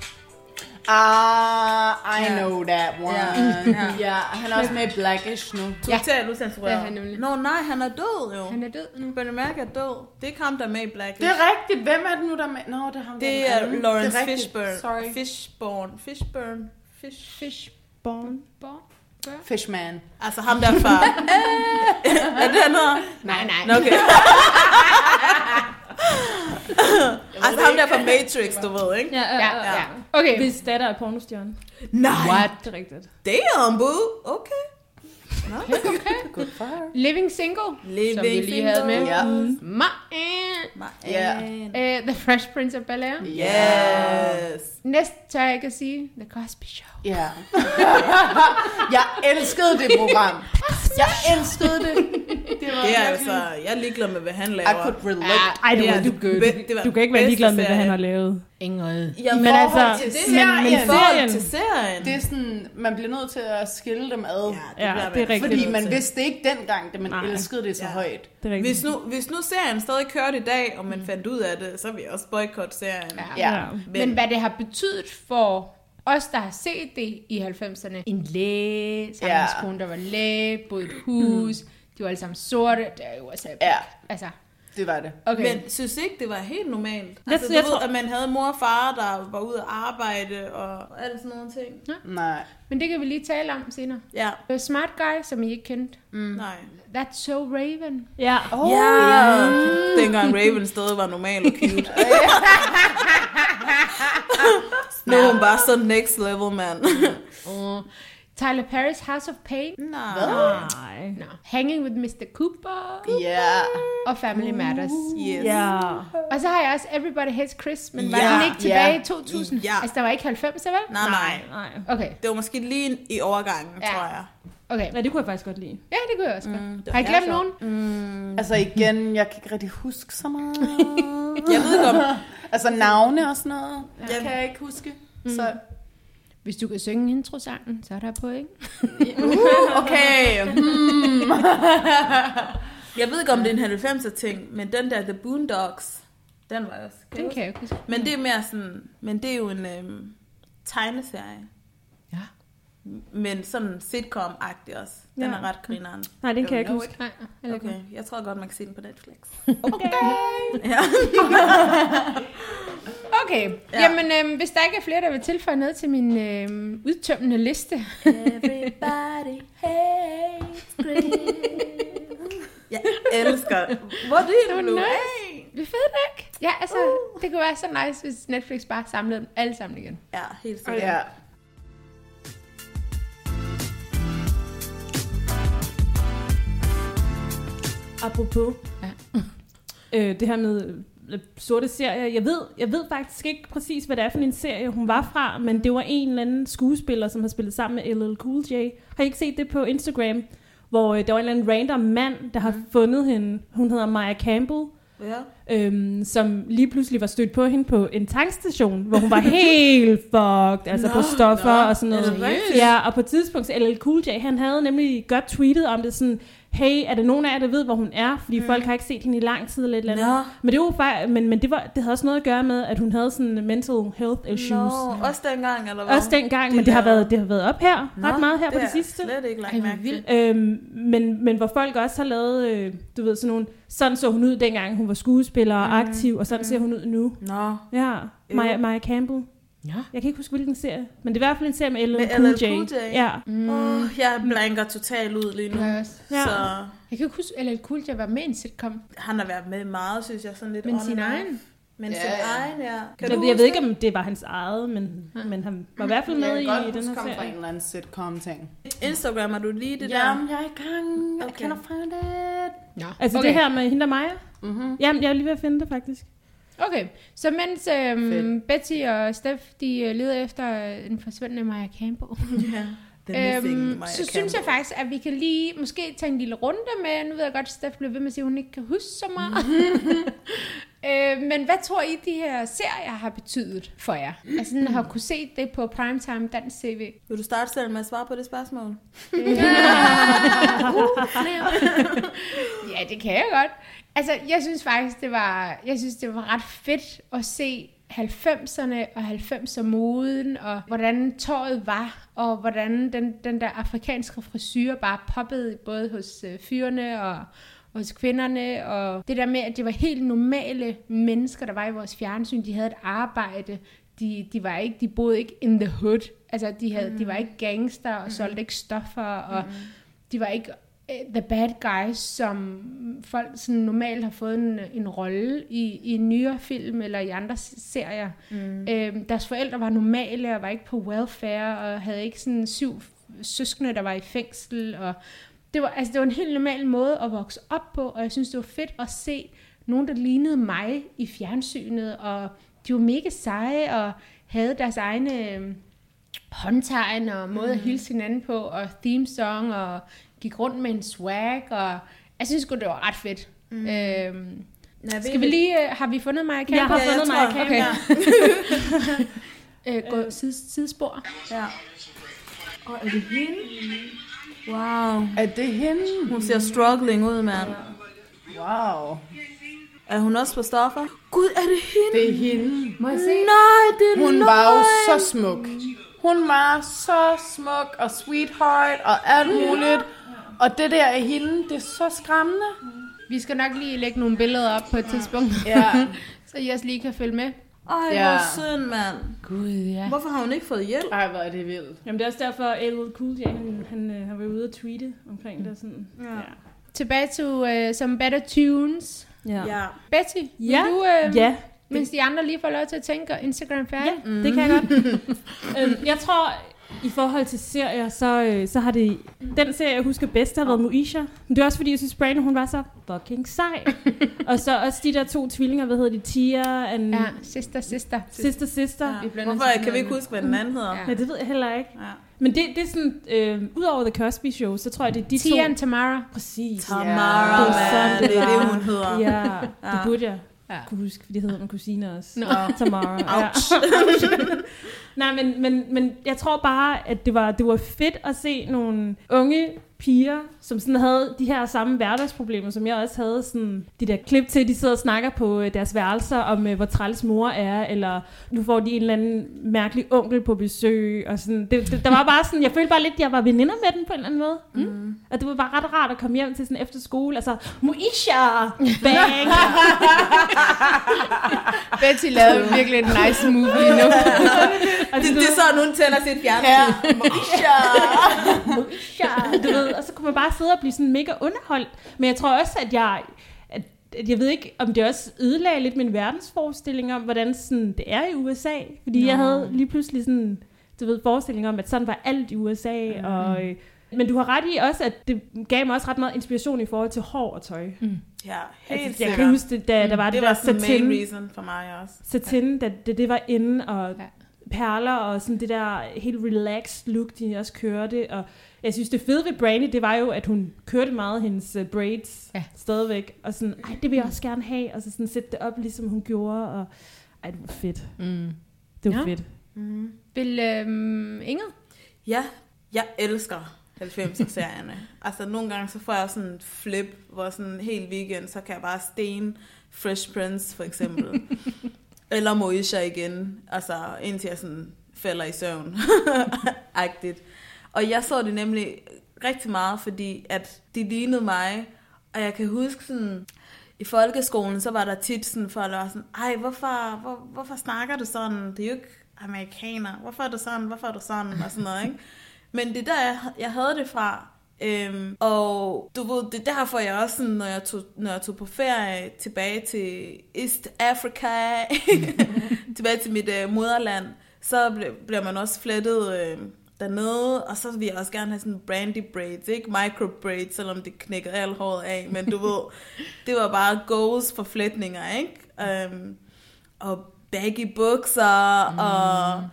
Speaker 7: Ah, I
Speaker 4: Ja.
Speaker 7: know that one.
Speaker 4: Ja, ja.
Speaker 7: Ja, han er også med i Blackish nu.
Speaker 5: Ja.
Speaker 4: Totalt
Speaker 5: Det
Speaker 4: usensureret.
Speaker 5: er han nemlig.
Speaker 4: Nå nej, han er død jo.
Speaker 5: Han er død nu.
Speaker 4: Bernie Mac er død. Det er ikke ham, der er med i Blackish.
Speaker 7: Det er rigtigt. Hvem er det nu, der er med? Nå, det er ham, der
Speaker 4: Det er
Speaker 7: den anden.
Speaker 4: Lawrence
Speaker 7: Det er rigtigt.
Speaker 4: Fishburne.
Speaker 7: Sorry.
Speaker 4: Fishburne. Fishburne. Fish.
Speaker 6: Fishbone.
Speaker 5: Born.
Speaker 7: Fishman.
Speaker 4: Altså ham der fra... er det noget?
Speaker 5: Nej, nej.
Speaker 4: Nå, okay. altså ham der fra Matrix, du ved, ikke?
Speaker 6: Ja, ja,
Speaker 5: Ja,
Speaker 6: ja.
Speaker 5: ja. Okay.
Speaker 6: Hvis datter er pornostjerne.
Speaker 4: Nej.
Speaker 6: What? Det er rigtigt.
Speaker 4: Damn, boo. Okay. Okay, okay. Good for her.
Speaker 5: Living Single,
Speaker 4: Living
Speaker 5: som vi lige havde med.
Speaker 4: Ja.
Speaker 5: Martin.
Speaker 4: Ja.
Speaker 5: Uh, The Fresh Prince of Bel-Air.
Speaker 4: Yes.
Speaker 5: Næste tør jeg ikke at sige, The Cosby Show.
Speaker 4: Ja. Jeg elskede det program. Jeg elskede det. Det, var det er altså, jeg er ligeglad med, hvad han laver. I could relate.
Speaker 6: Ej, du,
Speaker 4: det
Speaker 6: du, du, du kan ikke være ligeglad med, hvad han har lavet.
Speaker 5: Ingen.
Speaker 4: Ja,
Speaker 6: men altså,
Speaker 4: til
Speaker 6: men, men serien,
Speaker 4: til serien,
Speaker 7: det er sådan, man bliver nødt til at skille dem ad.
Speaker 4: Ja, det,
Speaker 6: ja, det er rigtigt.
Speaker 7: Fordi man vidste det ikke dengang, da man Nej. elskede det så ja. højt.
Speaker 6: Det
Speaker 4: hvis, nu, hvis nu serien stadig kørte i dag, og man fandt ud af det, så vil jeg også boykotte serien.
Speaker 5: Ja. Ja. Men, men hvad det har betydet for os, der har set det i halvfemserne. En læge, samlingskone, der var læge, boede i et hus, de var alle sammen sorte, det er jo også
Speaker 7: ja.
Speaker 5: Altså,
Speaker 7: det var det.
Speaker 4: Okay. Men synes ikke, det var helt normalt? Altså, du ved, at man havde mor og far, der var ude at arbejde og alle sådan nogle ting?
Speaker 5: Ja.
Speaker 7: Nej.
Speaker 5: Men det kan vi lige tale om senere.
Speaker 4: Ja.
Speaker 5: The Smart Guy, som I ikke kendte.
Speaker 4: Mm. Nej.
Speaker 5: That's So Raven.
Speaker 6: Ja.
Speaker 4: Oh, ja. Mm. Dengang Raven stadig var normal og cute. Nu er hun bare så next level, man.
Speaker 5: uh. Tyler Perry's House of Pain.
Speaker 6: Nej.
Speaker 5: No. Hanging with mister Cooper.
Speaker 7: Ja. Yeah.
Speaker 5: Og Family Matters.
Speaker 4: Yes.
Speaker 6: Yeah.
Speaker 5: Og så har jeg også Everybody Hates Chris, men var
Speaker 4: yeah.
Speaker 5: den ikke tilbage
Speaker 7: yeah.
Speaker 5: i to tusind?
Speaker 4: Yeah.
Speaker 5: Altså, der var ikke halvfems, vel?
Speaker 4: Nej, nej.
Speaker 6: nej.
Speaker 5: Okay.
Speaker 4: Det var måske lige i overgangen, ja. tror jeg.
Speaker 5: Okay.
Speaker 6: Ja, det kunne jeg faktisk godt lide.
Speaker 5: Ja, det kunne jeg også godt.
Speaker 4: Mm,
Speaker 5: har I glemt nogen?
Speaker 7: Mm. Altså igen, jeg kan ikke rigtig huske så meget.
Speaker 4: Jeg ved ikke om...
Speaker 7: Altså navne og sådan noget.
Speaker 4: Ja.
Speaker 7: Jeg kan jeg ikke huske. Mm. Så...
Speaker 5: Hvis du kan synge introsangen, så er der point.
Speaker 7: uh, okay. Hmm.
Speaker 4: Jeg ved ikke, om det er en halvfemser ting, men den der The Boondocks, den var også.
Speaker 5: Den kan jeg ikke huske.
Speaker 4: Men det er mere sådan, men det er jo en øhm, tegneserie.
Speaker 5: Ja.
Speaker 4: Men sådan sitcom-agtig også. Den
Speaker 6: ja.
Speaker 4: er ret grineren.
Speaker 6: Nej, den kan jeg ikke huske.
Speaker 5: Nej,
Speaker 4: okay. okay, jeg tror godt, man kan se den på Netflix.
Speaker 5: Okay.
Speaker 4: ja.
Speaker 5: Okay, ja. Jamen øhm, hvis der ikke er flere, der vil tilføje noget til min øhm, udtømmende liste.
Speaker 4: Everybody hates Chris. Jeg elsker. Hvor er det,
Speaker 5: det
Speaker 4: nu?
Speaker 5: Nice. Det er fedt, ikke? Ja, altså, uh. det kunne være så nice, hvis Netflix bare samlede dem alle sammen igen.
Speaker 4: Ja, helt sikkert.
Speaker 7: Ja.
Speaker 6: Apropos ja. øh, det her med sorte serier. Jeg ved, jeg ved faktisk ikke præcis, hvad det er for en serie, hun var fra, men det var en eller anden skuespiller, som har spillet sammen med L L Cool J. Har I ikke set det på Instagram? Hvor øh, der var en eller anden random mand, der har mm. fundet hende. Hun hedder Maya Campbell. Ja. Øhm, som lige pludselig var stødt på hende på en tankstation, hvor hun var helt fucked, altså no, på stoffer no. og sådan noget. Ja, og på et tidspunkt, så L L Cool J, han havde nemlig godt tweetet om det sådan, hey, er der nogen af jer, der ved, hvor hun er? Fordi mm. folk har ikke set hende i lang tid eller et eller andet. No. Men, det var faktisk, men, men det, var, det havde også noget at gøre med, at hun havde sådan mental health issues.
Speaker 4: No. Også dengang, eller hvad?
Speaker 6: Også dengang, det men det har, været, det har været op her, no, ret meget her på det sidste.
Speaker 4: Det er slet ikke lagt mærke til.
Speaker 6: Øhm, men, men hvor folk også har lavet, øh, du ved, sådan nogle, sådan så hun ud dengang, hun var skuespiller og mm. aktiv, og sådan mm. ser hun ud nu.
Speaker 4: No.
Speaker 6: Ja, Maya, Maya Campbell. Ja. Jeg kan ikke huske, hvilken serie. Men det er i hvert fald en serie med L L Cool J. Ja.
Speaker 4: Mm. Oh, jeg blanker totalt ud lige nu.
Speaker 5: Ja.
Speaker 4: Så.
Speaker 5: Jeg kan ikke huske, at L L Cool J var med i en sitcom.
Speaker 4: Han har været med meget, synes jeg. Sådan lidt
Speaker 5: men sin egen.
Speaker 4: Men ja. sin egen, ja.
Speaker 6: Kan jeg, jeg ved ikke, om det var hans eget, men, ja. men han var i hvert fald med i, i den her serie.
Speaker 7: Fra en eller anden sitcom-ting.
Speaker 4: Instagram, er du lige det
Speaker 7: ja,
Speaker 4: der?
Speaker 7: Jamen, jeg er i gang.
Speaker 4: Okay.
Speaker 7: Jeg kender find it.
Speaker 6: Ja. Altså okay. Det her med hende og Maja?
Speaker 7: Mm-hmm.
Speaker 6: Jamen, jeg er lige ved at finde det, faktisk.
Speaker 5: Okay, så mens øhm, Betty og Steph, de leder efter en forsvundne Maya Campbell,
Speaker 4: ja,
Speaker 5: øhm,
Speaker 4: Maya
Speaker 5: så
Speaker 4: Campbell.
Speaker 5: synes jeg faktisk, at vi kan lige måske tage en lille runde med, nu ved jeg godt, at Steph bliver ved med at sige, at hun ikke kan huske så meget. øh, men hvad tror I, de her serier har betydet for jer? Altså, den har kunne se det på Primetime Dansk T V.
Speaker 4: Vil du starte selv med at svare på det spørgsmål?
Speaker 5: Ja, det kan jeg godt. Altså, jeg synes faktisk, det var, jeg synes, det var ret fedt at se halvfemserne og halvfemser-moden, og hvordan tøjet var, og hvordan den, den der afrikanske frisyre bare poppede både hos øh, fyrene og hos kvinderne, og det der med, at det var helt normale mennesker, der var i vores fjernsyn. De havde et arbejde, de, de, var ikke, de boede ikke in the hood, altså de, havde, mm. de var ikke gangster og solgte ikke stoffer, og mm. de var ikke the bad guys, som folk sådan normalt har fået en, en rolle i, i en nyere film eller i andre serier. Mm. Øhm, deres forældre var normale og var ikke på welfare og havde ikke sådan syv søskende, der var i fængsel, og det var, altså, det var en helt normal måde at vokse op på, og jeg synes, det var fedt at se nogen, der lignede mig i fjernsynet, og de var mega seje, og havde deres egne øh, håndtegn, og måde at hilse hinanden på, og theme song, og gik rundt med en swag, og jeg synes godt det var ret fedt. Mm. Øhm,
Speaker 4: Nej,
Speaker 5: skal vi lige, øh, har vi fundet Maja Camp?
Speaker 6: Jeg har
Speaker 4: Ja, jeg
Speaker 6: fundet
Speaker 4: tror-
Speaker 6: Maja Camp,
Speaker 5: Okay.
Speaker 6: ja.
Speaker 5: øh, gå side, sidespor.
Speaker 4: Ja. Og er det hende? Wow.
Speaker 7: Er det hende?
Speaker 4: Hun ser struggling ud, mand.
Speaker 7: Wow.
Speaker 4: Er hun også på stoffer? Gud, er det hende?
Speaker 7: Det er hende.
Speaker 5: Må jeg se?
Speaker 4: Nej, det er
Speaker 7: Hun
Speaker 4: løgn.
Speaker 7: var jo så smuk. Hun var så smuk og sweetheart og alt muligt. Og det der af hende, det er så skræmmende.
Speaker 5: Vi skal nok lige lægge nogle billeder op på et tidspunkt,
Speaker 7: Ja.
Speaker 5: så I også lige kan følge med.
Speaker 4: Ej,
Speaker 7: Ja.
Speaker 4: hvor synd, mand.
Speaker 5: Gud, ja.
Speaker 4: Hvorfor har hun ikke fået hjælp?
Speaker 7: Ej, hvor er det vildt.
Speaker 6: Jamen det er også derfor, at L L Cool J, han, han, øh, han var ude at tweete omkring det. Sådan. Ja.
Speaker 5: Tilbage til uh, Some Better Tunes.
Speaker 6: Ja.
Speaker 4: Ja.
Speaker 5: Betty, vil
Speaker 6: Ja.
Speaker 5: du, uh,
Speaker 6: ja.
Speaker 5: mens de andre lige får lov til at tænke, og Instagram færdig?
Speaker 6: Ja, mm. det kan jeg godt. øhm, jeg tror, i forhold til serier, så, øh, så har det... Den serie, jeg husker bedst, har været Moesha. Men det er også fordi, jeg synes, Brandon, hun var så fucking sej. Og så også de der to tvillinger, hvad hedder de? Tia and...
Speaker 5: Ja, sister, sister.
Speaker 6: Sister, sister.
Speaker 4: Ja.
Speaker 5: Vi bliver nødt
Speaker 4: Hvorfor
Speaker 5: til at
Speaker 4: kan vi ikke
Speaker 5: finde
Speaker 4: huske, hvad den anden hedder?
Speaker 5: Ja.
Speaker 6: Ja, det ved jeg heller ikke.
Speaker 4: Ja.
Speaker 6: Men det, det er sådan... Øh, Udover The Cosby Show, så tror jeg, det er de
Speaker 5: Tia
Speaker 6: to...
Speaker 5: and Tamara.
Speaker 6: Præcis.
Speaker 4: Tamara,
Speaker 6: Det er sådan,
Speaker 4: man.
Speaker 6: det
Speaker 4: Det er
Speaker 6: var.
Speaker 4: det, hun hedder.
Speaker 6: Ja, det
Speaker 4: Ja.
Speaker 6: burde jeg
Speaker 5: Ja.
Speaker 6: kunne huske, for det hedder min kusine også.
Speaker 5: Nå.
Speaker 6: Tamara. Ja. Nej, men, men, men jeg tror bare, at det var, det var fedt at se nogle unge piger, som sådan havde de her samme hverdagsproblemer, som jeg også havde. Sådan, de der klip til, de sidder og snakker på øh, deres værelser om, øh, hvor træls mor er, eller nu får de en eller anden mærkelig onkel på besøg. Og sådan. Det, det, der var bare sådan, jeg følte bare lidt, at jeg var veninder med den på en eller anden måde. Mm. Og det var bare ret rart at komme hjem til sådan efter skole. Altså, Moesha! Bang!
Speaker 5: Betty lavede virkelig en nice move lige nu.
Speaker 6: Og
Speaker 4: Det, det er sådan, hun tænder sit fjernsyn. Moesha!
Speaker 6: Ja, du ved, og så kunne man bare sidde og blive sådan mega underholdt. Men jeg tror også, at jeg, at, at jeg ved ikke, om det også ødelagde lidt min verdensforestilling om, hvordan sådan det er i U S A. Fordi Nå. jeg havde lige pludselig sådan, du ved, forestilling om, at sådan var alt i U S A. Mm. Og, øh, men du har ret i også, at det gav mig også ret meget inspiration i forhold til hår og tøj.
Speaker 5: Mm.
Speaker 4: Ja, helt
Speaker 6: Altså, jeg
Speaker 4: sikkert.
Speaker 6: kan huske, det, da der var det,
Speaker 4: Det
Speaker 6: der
Speaker 4: var sådan
Speaker 6: satin,
Speaker 4: main reason for mig også.
Speaker 6: satin da det, det var inde, og
Speaker 5: Ja.
Speaker 6: perler, og sådan det der helt relaxed look, de også kørte, og jeg synes, det fede ved Brandy, det var jo, at hun kørte meget hendes uh, braids
Speaker 5: Ja.
Speaker 6: stadigvæk, og sådan, ej, det vil jeg også gerne have, og så sådan sætte det op, ligesom hun gjorde, og ej, det var fedt.
Speaker 5: Mm.
Speaker 6: Det var
Speaker 5: Ja.
Speaker 6: fedt.
Speaker 4: Mm.
Speaker 5: Vil øhm, Inger?
Speaker 4: Ja, jeg elsker halvfemser-serierne. Altså, nogle gange så får jeg sådan en flip, hvor sådan en hel weekend, så kan jeg bare stene Fresh Prince, for eksempel. Eller Moesha igen. Altså, indtil jeg sådan falder i søvn. Agtigt. Og jeg så det nemlig rigtig meget, fordi at de lignede mig. Og jeg kan huske sådan, i folkeskolen, så var der tit sådan, folk der var sådan, ej, hvorfor, hvor, hvorfor snakker du sådan? Det er jo ikke amerikaner. Hvorfor er du sådan? Hvorfor er du sådan? Og sådan noget, ikke? Men det er der, jeg, jeg havde det fra. Øhm, og du ved, det er derfor jeg også, sådan, når, jeg tog, når jeg tog på ferie tilbage til East Africa, tilbage til mit øh, moderland, så ble, bliver man også flettet øh, dernede, og så vil jeg også gerne have sådan brandy braids, ikke micro braids, selvom det knækker alt håret af, men du ved, det var bare goals for fletninger, ikke? Øhm, og baggy bukser, mm. og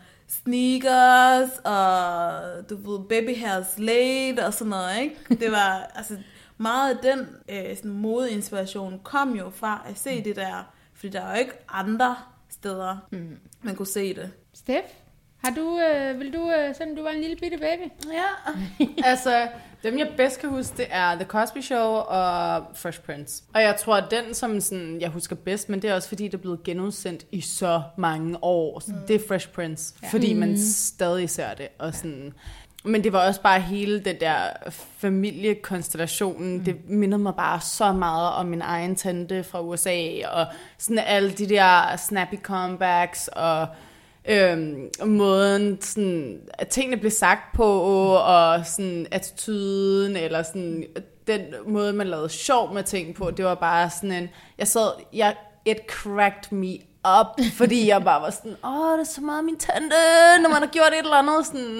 Speaker 4: sneakers, og du ved, baby hairs laid, og sådan noget, ikke? Det var, altså, meget af den øh, sådan modeinspiration kom jo fra at se det der, fordi der er jo ikke andre steder, mm. man kunne se det.
Speaker 5: Steff, har du, øh, vil du, øh, selvom du var en lille bitte baby?
Speaker 7: Ja. Altså, dem jeg bedst kan huske, det er The Cosby Show og Fresh Prince. Og jeg tror, at den, som sådan, jeg husker bedst, men det er også fordi, det er blevet genudsendt i så mange år. Så mm. det er Fresh Prince, ja. Fordi man stadig ser det. Og sådan, men det var også bare hele den der familiekonstellationen. Mm. Det mindede mig bare så meget om min egen tante fra U S A. Og sådan alle de der snappy comebacks og Øhm, måden, sådan, at tingene blev sagt på, og sådan attituden, eller sådan, den måde, man lavede sjov med ting på, det var bare sådan en, jeg sad, jeg, it cracked me up, fordi jeg bare var sådan, åh, det er så meget min tante, når man har gjort et eller andet, sådan,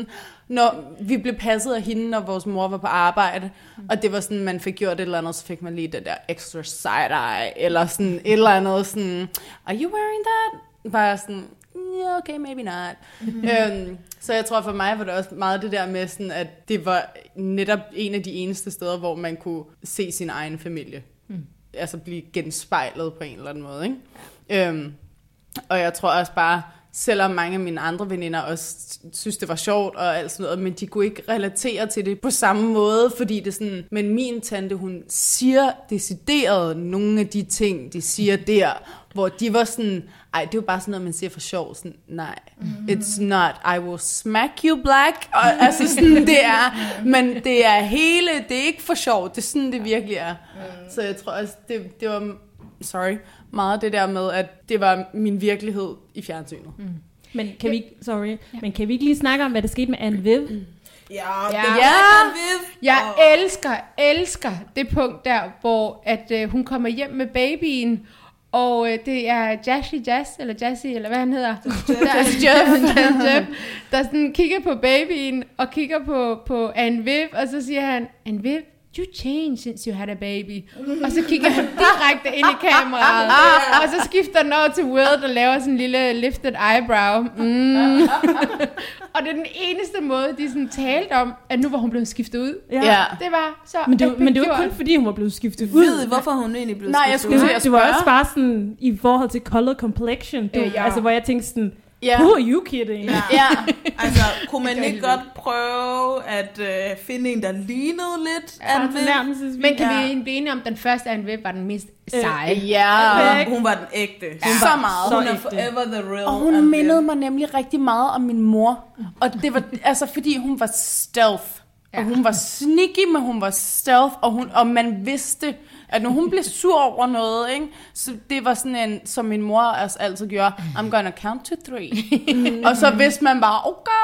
Speaker 7: når vi blev passet af hende, når vores mor var på arbejde, mm. og det var sådan, man fik gjort et eller andet, så fik man lige det der extra side-eye, eller sådan et eller andet sådan, are you wearing that? Bare sådan, yeah, okay, maybe not. Mm-hmm. Øhm, så jeg tror for mig var det også meget det der med, sådan, at det var netop en af de eneste steder, hvor man kunne se sin egen familie. Mm. Altså blive genspejlet på en eller anden måde. Ikke? Ja. Øhm, og jeg tror også bare, selvom mange af mine andre veninder også synes, det var sjovt og alt sådan noget, men de kunne ikke relatere til det på samme måde, fordi det er sådan, men min tante, hun siger decideret nogle af de ting, de siger der, hvor de var sådan, ej, det er jo bare sådan noget, man siger for sjov, sådan, nej, mm-hmm. it's not, I will smack you black, og altså sådan, det er, men det er hele, det er ikke for sjov, det er sådan, det virkelig er. Mm. Så jeg tror også, det, det var, sorry, meget det der med, at det var min virkelighed i fjernsynet. Mm.
Speaker 6: Men kan vi ikke, sorry, ja. men kan vi ikke lige snakke om, hvad der skete med Anne Viv? Mm.
Speaker 4: Ja,
Speaker 5: ja.
Speaker 4: det
Speaker 5: ja.
Speaker 4: Anne Viv.
Speaker 5: Jeg
Speaker 4: oh.
Speaker 5: elsker, elsker det punkt der, hvor at, øh, hun kommer hjem med babyen, og øh, det er Jazzy Jazz, eller Jazzy, eller hvad han hedder, der, Jeff, Jeff, der sådan kigger på babyen, og kigger på, på Anne Viv, og så siger han, Anne Viv, you changed since you had a baby. Og så kigger han direkte ind i kameraet, og så skifter den over til Will, der laver sådan en lille lifted eyebrow. Mm. Og det er den eneste måde, de sådan talte om, at nu var hun blevet skiftet ud.
Speaker 7: Ja.
Speaker 5: Det var så
Speaker 6: Men det, men det var kun fordi, hun var blevet skiftet ud.
Speaker 4: Ved I, hvorfor hun egentlig blev
Speaker 7: Nej,
Speaker 4: skiftet
Speaker 7: jeg
Speaker 4: ud?
Speaker 7: skulle
Speaker 6: det, det var også bare sådan, i forhold til color complexion, du,
Speaker 5: Øh, ja.
Speaker 6: altså hvor jeg tænkte sådan,
Speaker 7: Ja.
Speaker 6: who are you kidding?
Speaker 4: Ja.
Speaker 7: Ja.
Speaker 4: Altså, kunne man ikke godt prøve at øh, finde en, der lignede lidt Anne Viv?
Speaker 5: Men kan
Speaker 4: Ja.
Speaker 5: vi blive enige om, at den første Anne Viv var den mest seje?
Speaker 7: Ja.
Speaker 4: Ja, hun var den ægte. Hun
Speaker 7: Så
Speaker 4: var,
Speaker 7: meget.
Speaker 4: Hun er
Speaker 6: ægte.
Speaker 4: forever the real
Speaker 7: Og hun
Speaker 4: Anne Viv.
Speaker 7: mindede mig nemlig rigtig meget om min mor. Og det var, altså fordi hun var stealth. Og hun var sneaky, men hun var stealth. Og, hun, og man vidste, at når hun blev sur over noget, ikke, så det var sådan en, som min mor altså altid gjorde, I'm gonna count to three. Og så vidste man bare,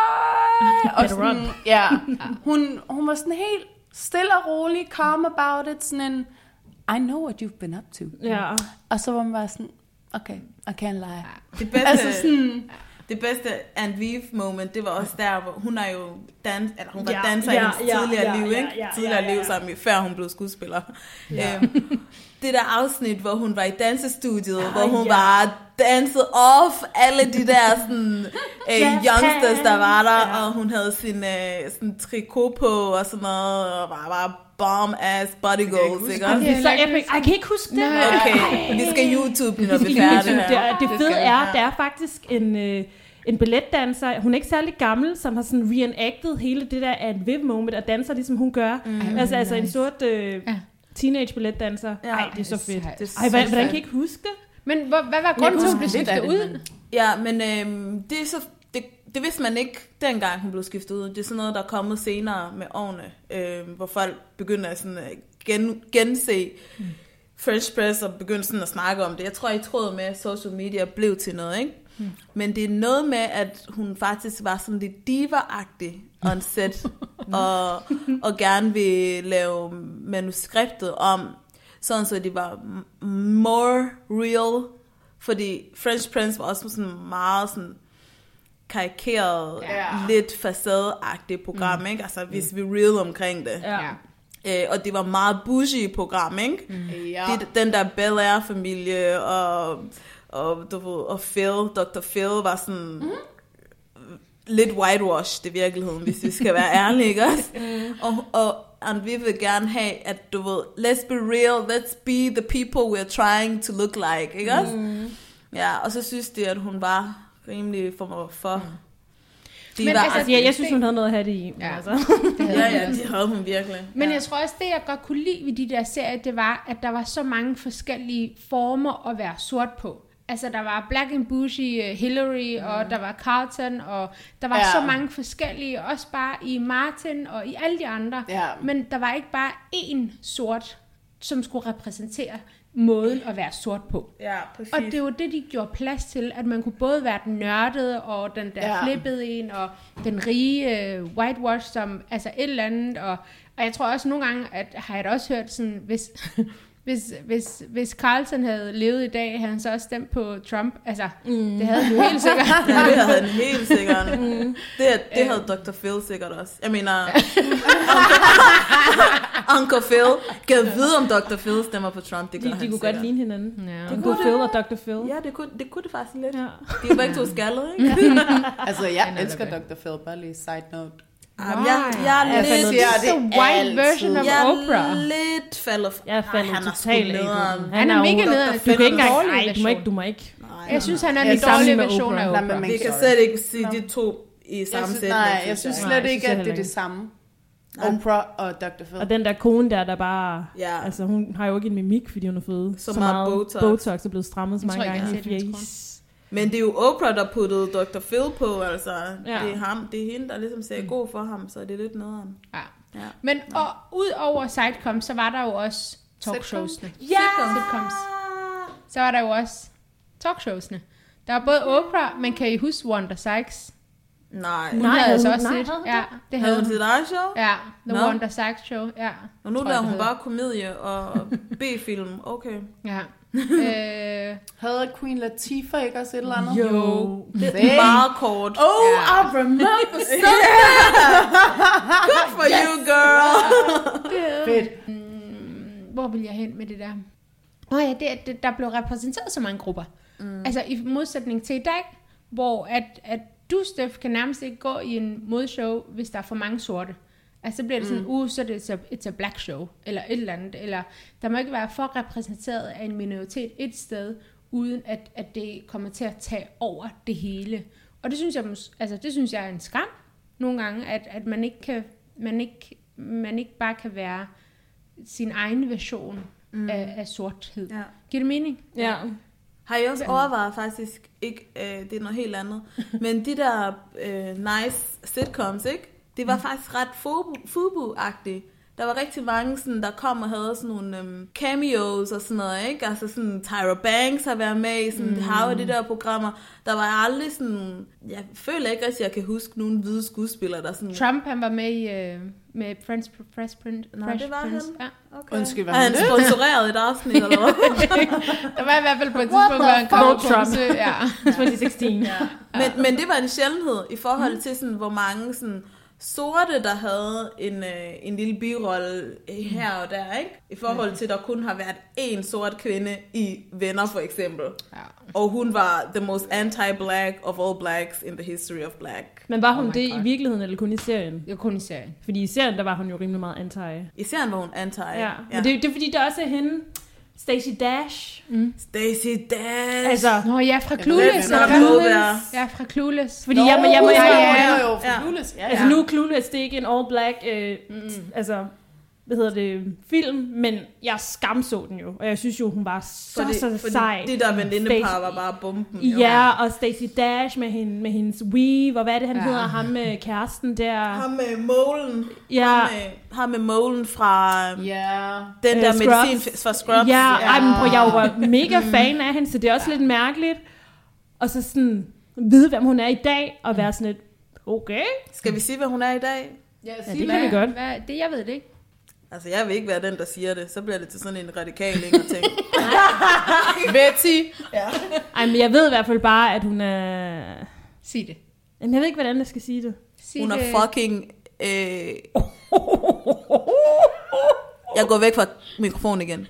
Speaker 7: okay. Og sådan, ja, hun, hun var sådan helt stille og rolig, calm about it, sådan en, I know what you've been up to.
Speaker 6: Ja.
Speaker 7: Og så var man bare sådan, okay, I can't lie.
Speaker 4: Det bedste,
Speaker 7: Altså sådan,
Speaker 4: det bedste Anne Viv moment, det var også der, hvor hun er jo dans, eller hun var
Speaker 6: Ja,
Speaker 4: danser
Speaker 6: ja,
Speaker 4: i hendes
Speaker 6: ja,
Speaker 4: tidligere
Speaker 6: ja,
Speaker 4: liv,
Speaker 6: ja,
Speaker 4: ikke?
Speaker 6: ja,
Speaker 4: Tidligere
Speaker 6: ja, ja.
Speaker 4: liv sammen, før hun blev skuespiller.
Speaker 6: Ja.
Speaker 4: Øhm, det der afsnit, hvor hun var i dansestudiet,
Speaker 6: Ja,
Speaker 4: hvor hun
Speaker 6: ja.
Speaker 4: bare dansede off alle de der sådan, øh, youngsters, der var der,
Speaker 6: Ja.
Speaker 4: og hun havde sin øh, sådan, trikot på og sådan noget, og var bare bomb-ass body goals, ikke også?
Speaker 6: Det er så epic. Jeg kan ikke huske det.
Speaker 4: Okay, vi skal YouTube, når vi er færdige
Speaker 6: Det,
Speaker 4: her.
Speaker 6: er, det
Speaker 4: Det
Speaker 6: fede
Speaker 4: skal vi,
Speaker 6: er,
Speaker 4: ja.
Speaker 6: der er faktisk en, øh, en balletdanser, hun er ikke særlig gammel, som har sådan reenacted hele det der Anne Viv moment, og danser ligesom hun gør. Mm. Altså, altså en sort øh, teenage balletdanser.
Speaker 4: Ja.
Speaker 6: Ej, det er så fedt.
Speaker 5: Det
Speaker 6: Ej, hvordan, hvordan kan jeg ikke huske det?
Speaker 5: Men hvor, hvad var grunden til, at hun blev
Speaker 7: lidt af
Speaker 5: skiftet
Speaker 7: det,
Speaker 5: ud?
Speaker 7: men-
Speaker 4: Ja, men øhm, det, er så, det, det vidste man ikke, dengang hun blev skiftet ud. Det er sådan noget, der er kommet senere med årene, øhm, hvor folk begynder at sådan, øh, gen, gense mm. French Press og begynder sådan at snakke om det. Jeg tror, I tråd med, at social media blev til noget, ikke? Mm. Men det er noget med, at hun faktisk var sådan lidt diva-agtig on set, og, og gerne vil lave manuskriptet om, sådan så det var m- more real. Fordi French Prince var også sådan meget sådan karikeret,
Speaker 7: Ja.
Speaker 4: lidt facade-agtigt program, mm. ikke? Altså, hvis vi real omkring det.
Speaker 6: Ja.
Speaker 4: Øh, og det var meget bougie program, ikke? Mm.
Speaker 7: Ja.
Speaker 4: Det, den der Bel Air-familie, og, og, du ved, og Phil, doktor Phil, var sådan mm. lidt whitewashed i virkeligheden, hvis vi skal være ærlige, ikke også? Mm. Og, og Anne Viv vil gerne have, at du ved, let's be real, let's be the people we're trying to look like, ikke også? Mm. Ja, og så synes de, at hun var rimelig for... for de
Speaker 5: Men
Speaker 4: var,
Speaker 5: altså,
Speaker 6: Altså, jeg, jeg synes, hun havde noget at have det i.
Speaker 5: Ja.
Speaker 6: Altså.
Speaker 4: ja, ja, det havde hun virkelig.
Speaker 5: Men
Speaker 4: ja.
Speaker 5: jeg tror også, det jeg godt kunne lide ved de der serier, det var, at der var så mange forskellige former at være sort på. Altså, der var Black and Bougie, Hillary, mm. og der var Carlton, og der var
Speaker 7: Ja.
Speaker 5: så mange forskellige, også bare i Martin og i alle de andre.
Speaker 7: Ja.
Speaker 5: Men der var ikke bare én sort, som skulle repræsentere måden at være sort på.
Speaker 4: Ja, præcis.
Speaker 5: Og det var det, de gjorde plads til, at man kunne både være den nørdede, og den der
Speaker 7: Ja.
Speaker 5: ja. flippede en, og den rige uh, whitewash, som altså et eller andet, og, og jeg tror også nogle gange, at har jeg da også hørt sådan, hvis, hvis, hvis, hvis Carlton havde levet i dag, havde han så også stemt på Trump. Altså, mm. det havde han jo helt sikkert.
Speaker 4: Ja, det havde han helt sikkert. Mm. Det, det havde doktor Phil sikkert også. Jeg mener, Uncle Phil. Kan jeg vide, om doktor Phil stemmer på Trump? Det gør
Speaker 6: de,
Speaker 4: han
Speaker 6: de kunne
Speaker 4: sikkert.
Speaker 6: godt ligne hinanden.
Speaker 5: Ja.
Speaker 6: Uncle Phil og doktor Phil.
Speaker 4: Ja, det kunne det, kunne det faktisk lidt.
Speaker 6: Ja.
Speaker 4: De er begge to skaldede, ikke?
Speaker 7: Altså, jeg elsker doktor Phil, bare lige side note.
Speaker 4: Jamen, jeg, jeg er
Speaker 7: Altså,
Speaker 4: lidt...
Speaker 7: siger
Speaker 5: It's a
Speaker 7: det
Speaker 5: white
Speaker 7: altid.
Speaker 5: version of
Speaker 4: Jeg er
Speaker 5: Oprah.
Speaker 4: lidt faldet...
Speaker 6: Jeg er faldet
Speaker 4: han er
Speaker 6: totalt
Speaker 4: sgu
Speaker 6: af
Speaker 4: nederen.
Speaker 6: på den.
Speaker 5: Han er
Speaker 6: jo-
Speaker 5: mega
Speaker 6: Du
Speaker 5: nederen.
Speaker 6: kan ikke engang...
Speaker 5: Dårlig
Speaker 6: Nej, du må
Speaker 5: version.
Speaker 6: ikke, du må ikke.
Speaker 5: Jeg synes, han er
Speaker 7: Jeg
Speaker 5: en
Speaker 7: er
Speaker 5: dårlig
Speaker 6: sammen med
Speaker 5: version af
Speaker 6: Oprah.
Speaker 7: Nej, men
Speaker 5: Oprah.
Speaker 7: man
Speaker 4: Vi
Speaker 7: kan
Speaker 4: kan
Speaker 7: sorry.
Speaker 4: slet ikke sige de to i
Speaker 7: Jeg
Speaker 4: samme
Speaker 7: synes,
Speaker 4: sætning.
Speaker 7: nej, jeg synes
Speaker 6: Nej,
Speaker 7: slet
Speaker 6: jeg
Speaker 7: ikke,
Speaker 6: synes
Speaker 7: at
Speaker 6: heller
Speaker 7: det er det
Speaker 6: ikke.
Speaker 7: samme. Oprah og doktor Phil.
Speaker 6: Og den der kone der, der bare...
Speaker 4: Ja.
Speaker 6: Altså, hun har jo ikke en mimik, fordi hun har fået
Speaker 4: Så
Speaker 6: så,
Speaker 4: meget
Speaker 6: meget
Speaker 4: Botox.
Speaker 6: Botox og blevet strammet så
Speaker 5: Jeg tror
Speaker 6: mange
Speaker 5: ikke,
Speaker 6: gange
Speaker 5: jeg
Speaker 6: i
Speaker 5: har set hendes
Speaker 6: fjæs.
Speaker 4: Men det er jo Oprah, der puttede doktor Phil på, altså.
Speaker 6: Ja.
Speaker 4: Det er ham, det er hende, der ligesom ser god for ham, så det er lidt nederen.
Speaker 5: Ja.
Speaker 4: Ja.
Speaker 5: Men og ud over sitcoms, så var der jo også talkshowsene.
Speaker 4: Ja!
Speaker 5: Sitcoms. Så var der jo også talkshowsene. Der var både Oprah, men kan I huske Wanda Sykes?
Speaker 4: Nej.
Speaker 5: Hun
Speaker 6: Nej,
Speaker 5: havde
Speaker 6: havde
Speaker 5: altså
Speaker 6: hun-
Speaker 5: også
Speaker 6: nej,
Speaker 5: set.
Speaker 6: havde hun
Speaker 5: Ja, det
Speaker 4: Havde
Speaker 5: havde
Speaker 4: hun
Speaker 5: hun.
Speaker 4: sit eget show?
Speaker 5: Ja, The
Speaker 4: Nå.
Speaker 5: Wanda Sykes Show, ja.
Speaker 4: Og nu
Speaker 5: Tror jeg,
Speaker 4: laver
Speaker 5: det
Speaker 4: hun
Speaker 5: hedder.
Speaker 4: bare komedie og B-film. Okay.
Speaker 5: Ja. øh,
Speaker 7: Havde Queen Latifah ikke også et eller andet?
Speaker 6: Jo.
Speaker 4: Det
Speaker 7: Say.
Speaker 4: er meget kort.
Speaker 7: Oh,
Speaker 5: Ja.
Speaker 7: I remember
Speaker 4: Good for you, girl.
Speaker 7: Fedt.
Speaker 5: hvor vil jeg hen med det der? Åh oh ja, det, det, der blev repræsenteret så mange grupper. Mm. Altså i modsætning til i dag, hvor at, at du, Steff, kan nærmest ikke gå i en modshow, hvis der er for mange sorte. Altså så bliver det sådan, mm. uh, så er det it's a, it's a black show, eller et eller andet. Eller der må ikke være for repræsenteret af en minoritet et sted, uden at, at det kommer til at tage over det hele. Og det synes jeg, mås- altså, det synes jeg er en skam nogle gange, at, at man, ikke kan, man, ikke, man ikke bare kan være sin egen version mm. af, af sorthed.
Speaker 4: Ja.
Speaker 5: Giver det mening?
Speaker 6: Ja.
Speaker 4: Har I også overvejet faktisk, ikke, øh, det er noget helt andet, men de der øh, nice sitcoms, ikke? Det var mm. faktisk ret fubu- fubu-agtigt. Der var rigtig mange, sådan, der kom og havde sådan nogle øhm, cameos og sådan noget, ikke? Altså sådan, Tyra Banks har været med i sådan, mm. har jo de der programmer. Der var aldrig sådan, jeg føler ikke rigtig, at jeg kan huske nogle hvide skuespillere, der sådan...
Speaker 5: Trump, han var med i øh, med Fresh, Fresh Prince.
Speaker 4: Nej, det var
Speaker 5: Prince.
Speaker 4: han.
Speaker 5: Ja.
Speaker 4: Okay.
Speaker 7: Undskyld, hvad
Speaker 4: har han
Speaker 7: han det?
Speaker 4: sponsoreret et afsnit, eller hvad?
Speaker 5: Der var i hvert fald på et tidspunkt, hvor han kom
Speaker 6: fuck,
Speaker 5: på
Speaker 6: Trump?
Speaker 5: besøg. Ja.
Speaker 6: twenty sixteen. Ja.
Speaker 4: men, men det var en sjældenhed i forhold mm. til, sådan, hvor mange sådan, sorte, der havde en, øh, en lille birolle her og der, ikke? I forhold til, der kun har været én sort kvinde i Venner, for eksempel.
Speaker 5: Ja.
Speaker 4: Og hun var the most anti-black of all blacks in the history of black.
Speaker 6: Men var hun
Speaker 5: Oh
Speaker 6: oh
Speaker 5: my
Speaker 6: det
Speaker 5: God.
Speaker 6: i virkeligheden, eller kun i serien?
Speaker 5: Jeg kunne i serien.
Speaker 6: Fordi i serien, der var hun jo rimelig meget anti.
Speaker 4: I serien var hun anti.
Speaker 6: Ja. ja. Men det, det er fordi, der også er hende, Stacey Dash.
Speaker 5: Mm.
Speaker 4: Stacey Dash.
Speaker 6: Altså,
Speaker 5: Nå, jeg er fra
Speaker 7: ved,
Speaker 5: Clueless.
Speaker 7: hvem
Speaker 5: eller
Speaker 4: er
Speaker 5: hvad?
Speaker 4: Clueless.
Speaker 5: Jeg er fra Clueless.
Speaker 6: fordi jeg, jeg, jeg må
Speaker 7: ja,
Speaker 6: indrømme,
Speaker 7: ja,
Speaker 6: jeg-
Speaker 7: jo, jo, for
Speaker 4: Ja.
Speaker 7: Clueless. Ja,
Speaker 6: altså
Speaker 7: ja.
Speaker 6: nu er Clueless, det er ikke en all black, øh, mm. altså, hvad hedder det, film, men jeg skamså den jo, og jeg synes jo, hun var så,
Speaker 4: fordi,
Speaker 6: så
Speaker 4: fordi
Speaker 6: sej.
Speaker 4: det der venindepar
Speaker 6: Stacey-
Speaker 4: var bare bomben. jo.
Speaker 6: Ja, og Stacey Dash med, hende, med hendes weave, og hvad er det, han
Speaker 5: Ja.
Speaker 6: ja. hedder, ham med kæresten der.
Speaker 4: Ham med målen.
Speaker 6: Ja.
Speaker 4: Ham med, ham med målen fra
Speaker 7: Ja.
Speaker 4: den der
Speaker 6: Øh,
Speaker 4: medicin
Speaker 6: Scrubs.
Speaker 4: fra Scrubs.
Speaker 6: Ja,
Speaker 7: Ja.
Speaker 6: ej, men prøv, jeg var mega fan af hende, så det er også lidt mærkeligt. Og så sådan, vide, hvem hun er i dag, og være sådan lidt, okay.
Speaker 4: Skal vi sige, hvad hun er i dag?
Speaker 7: Ja,
Speaker 6: Ja,
Speaker 7: sig
Speaker 6: det kan vi godt.
Speaker 5: Hvad, det, jeg ved det ikke.
Speaker 4: Altså, jeg vil ikke være den, der siger det. Så bliver det til sådan en radikal ting.
Speaker 7: Betty.
Speaker 6: Ej, men jeg ved i hvert fald bare, at hun er...
Speaker 5: Sig det.
Speaker 6: Jamen, jeg ved ikke, hvordan jeg skal sige det.
Speaker 5: Sig
Speaker 4: Hun er
Speaker 5: det.
Speaker 4: fucking... Øh... Jeg går væk fra mikrofonen igen.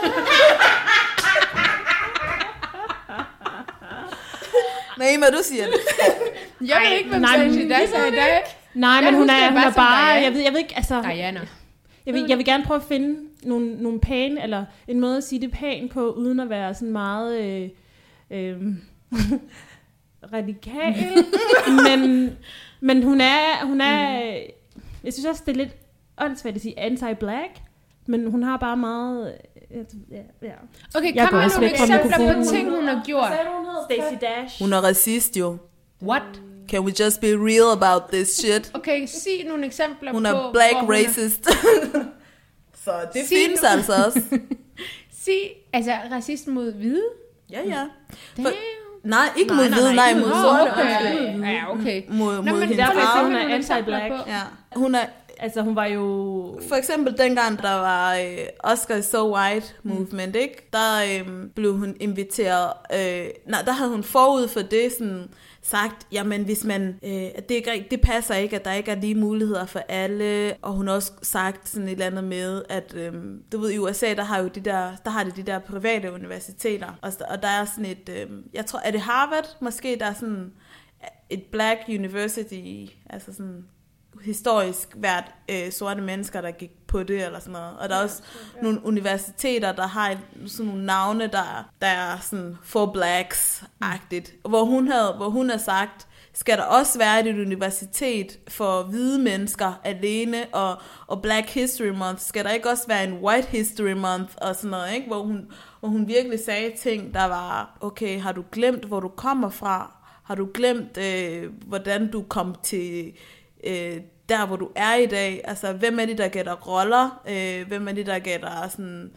Speaker 4: Naima, du siger det.
Speaker 5: Jeg ved ikke, hvem
Speaker 6: nej, men-
Speaker 5: Stacey Dash er i dag.
Speaker 6: Nej,
Speaker 5: Jeg
Speaker 6: men hun
Speaker 5: husker
Speaker 6: er,
Speaker 5: det
Speaker 6: hun
Speaker 5: bare
Speaker 6: er
Speaker 5: som
Speaker 6: bare...
Speaker 5: Diana.
Speaker 6: Jeg ved, jeg ved ikke, altså...
Speaker 5: Diana.
Speaker 6: Jeg vil, jeg vil gerne prøve at finde nogle, nogle pæne, eller en måde at sige det pænt på, uden at være sådan meget øh, øh, radikal. men, men hun er, hun er, jeg synes også, det er lidt åndssvagt at sige anti-black, men hun har bare meget, øh, ja, ja.
Speaker 5: Okay,
Speaker 6: Jeg
Speaker 5: kom
Speaker 6: går
Speaker 5: med
Speaker 6: også
Speaker 5: nogle
Speaker 6: væk fra
Speaker 5: eksempler på
Speaker 6: mikrofonen.
Speaker 5: ting, hun har gjort.
Speaker 6: Stacey Dash.
Speaker 4: Hun er racist, jo.
Speaker 5: What?
Speaker 4: Can we just be real about this shit?
Speaker 5: Okay, sig nogle eksempler
Speaker 4: Hun
Speaker 5: på...
Speaker 4: er black
Speaker 5: hvor hun er-
Speaker 4: racist. Så det
Speaker 5: Sig
Speaker 4: findes
Speaker 5: nu.
Speaker 4: altså også.
Speaker 5: Sig, altså racist mod hvide?
Speaker 4: Ja, ja.
Speaker 5: Damn.
Speaker 4: For, nej, ikke mod hvide, nej, mod
Speaker 5: Nå,
Speaker 4: sorte.
Speaker 5: okay.
Speaker 4: undskyld.
Speaker 5: Ja, okay.
Speaker 4: Mod,
Speaker 5: Nå,
Speaker 4: mod
Speaker 5: men
Speaker 4: hendes
Speaker 6: derfor, jeg siger,
Speaker 4: farve.
Speaker 6: hun er
Speaker 5: nogle eksempler
Speaker 6: anti-black.
Speaker 5: på.
Speaker 4: Ja, hun er
Speaker 6: altså hun var jo...
Speaker 4: For eksempel dengang, der var øh, Oscar is so white movement, mm. ikke? Der øh, blev hun inviteret... Øh, nej, der havde hun forud for det sådan sagt, jamen hvis man... Øh, det, ikke, det passer ikke, at der ikke er lige muligheder for alle. Og hun har også sagt sådan et eller andet med, at øh, du ved, i U S A, der har jo de der, der har de, de der private universiteter. Og, og der er sådan et... Øh, jeg tror, er det Harvard måske, der er sådan et black university, altså sådan... historisk hvert øh, sorte mennesker, der gik på det, eller sådan noget. Og der er også ja. nogle universiteter, der har sådan nogle navne, der, der er sådan for blacks-agtigt. Mm. Hvor hun havde, hvor hun har sagt, skal der også være et universitet for hvide mennesker alene, og, og Black History Month, skal der ikke også være en White History Month, og sådan noget, ikke? Hvor hun, hvor hun virkelig sagde ting, der var, okay, har du glemt, hvor du kommer fra? Har du glemt, øh, hvordan du kom til... Øh, der hvor du er i dag, altså hvem er det, der gætter roller, øh, hvem er det, der gætter sådan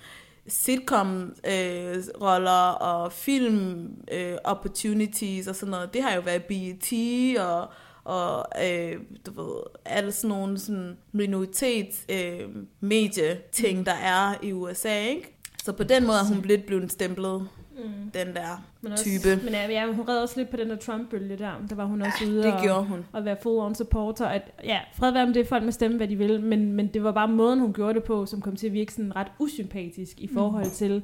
Speaker 4: sitcom øh, roller og film øh, opportunities og sådan noget. Det har jo været B E T og, og øh, du ved, alle sådan nogle sådan minoritets øh, medieting, der er i U S A, ikke? Så på den måde er hun lidt blevet stemplet. Mm. Den der men også, type.
Speaker 6: Men ja, hun redde også lidt på den der Trump-bølge der. Der var hun også ja, ude
Speaker 4: det
Speaker 6: og,
Speaker 4: gjorde hun.
Speaker 6: og være full-on supporter. At, ja, fred være med det, folk må stemme, hvad de vil. Men, men det var bare måden, hun gjorde det på, som kom til at virke sådan ret usympatisk i forhold mm. til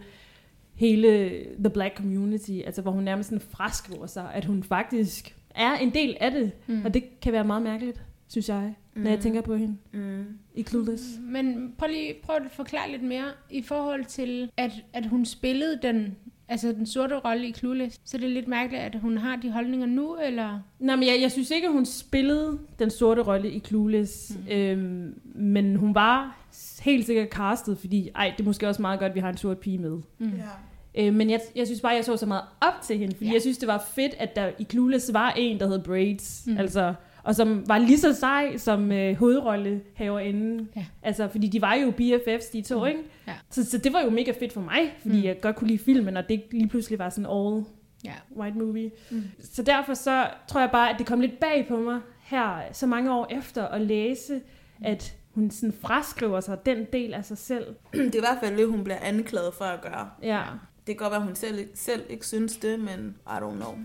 Speaker 6: hele the black community. Altså, hvor hun nærmest sådan fraskriver sig, at hun faktisk er en del af det. Mm. Og det kan være meget mærkeligt, synes jeg, mm. når jeg tænker på hende mm. i Clueless.
Speaker 5: Men prøv lige prøv at forklare lidt mere i forhold til, at, at hun spillede den... Altså den sorte rolle i Clueless. Så det er lidt mærkeligt, at hun har de holdninger nu, eller?
Speaker 6: Nej, men jeg, jeg synes ikke, at hun spillede den sorte rolle i Clueless. Mm. Øhm, men hun var helt sikkert castet, fordi ej, det er måske også meget godt, at vi har en sort pige med. Mm. Ja. Øh, men jeg, jeg synes bare, jeg så så meget op til hende, fordi ja. jeg synes, det var fedt, at der i Clueless var en, der hed Braids. Mm. Altså... og som var lige så sej som øh, hovedrollehaverinde. Ja. Altså, fordi de var jo B F F's, de to, mm. ikke? Ja. Så, så det var jo mega fedt for mig, fordi mm. jeg godt kunne lide filmen, og det lige pludselig var sådan all ja. white movie. Mm. Så derfor så tror jeg bare, at det kom lidt bag på mig her, så mange år efter, at læse, at hun sådan fraskriver sig den del af sig selv.
Speaker 4: Det er i hvert fald det, hun bliver anklaget for at gøre.
Speaker 6: Ja.
Speaker 4: Det kan godt være, at hun selv, selv ikke synes det, men I don't know.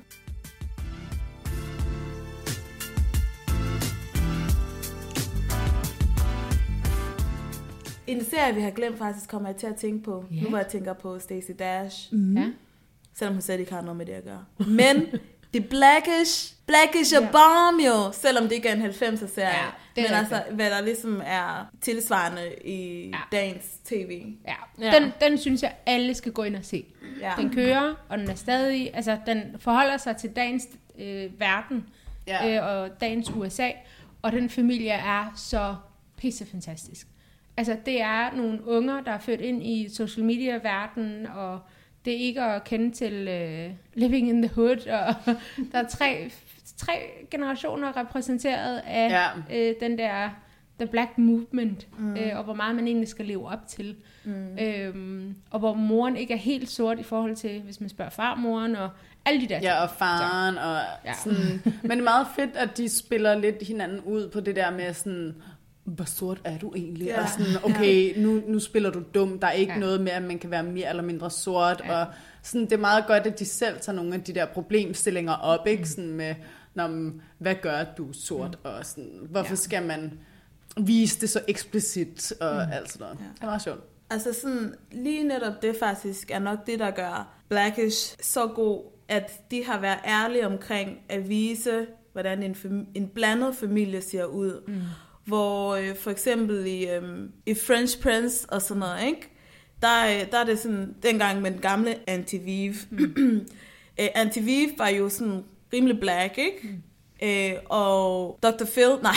Speaker 4: En serie, vi har glemt faktisk, kommer jeg til at tænke på. Yeah. Nu hvor jeg tænker på Stacey Dash. Mm. Ja. Selvom hun selv ikke har noget med det at gøre. Men det Blackish, Blackish yeah. er bomb jo. Selvom det ikke er en halvfemser serie. Ja, men altså, hvad der ligesom er tilsvarende i ja. dagens tv.
Speaker 5: Ja. Ja. Den, den synes jeg, alle skal gå ind og se. Ja. Den kører, og den er stadig... Altså, den forholder sig til dagens øh, verden ja. øh, og dagens U S A. Og den familie er så pissefantastisk. Altså, det er nogle unger, der er født ind i social media-verdenen, og det er ikke at kende til uh, living in the hood, og der er tre, tre generationer repræsenteret af ja. uh, den der the black movement, mm. uh, og hvor meget man egentlig skal leve op til. Mm. Um, og hvor moren ikke er helt sort i forhold til, hvis man spørger farmoren, og alle de der ting.
Speaker 7: Ja, og faren, og ja. sådan. Men det er meget fedt, at de spiller lidt hinanden ud på det der med sådan... hvor sort er du egentlig? Ja. Og sådan, okay, ja. nu, nu spiller du dum. Der er ikke ja. noget med, at man kan være mere eller mindre sort. Ja. Og sådan, det er meget godt, at de selv tager nogle af de der problemstillinger op, ikke? Sådan med, når, hvad gør du sort? Mm. Og sådan, hvorfor ja. skal man vise det så eksplicit? Og mm. alt sådan noget. Ja. Det er meget sjovt.
Speaker 4: Altså sådan, lige netop det faktisk er nok det, der gør Blackish så god, at de har været ærlige omkring at vise, hvordan en, fam- en blandet familie ser ud. Mm. Hvor øh, for eksempel i, øh, i French Prince og sådan noget, ikke? Der, der er det sådan, dengang med den gamle Auntie Vive. Mm. øh, Auntie Vive var jo sådan rimelig black, ikke? Mm. Øh, og doktor Phil, nej.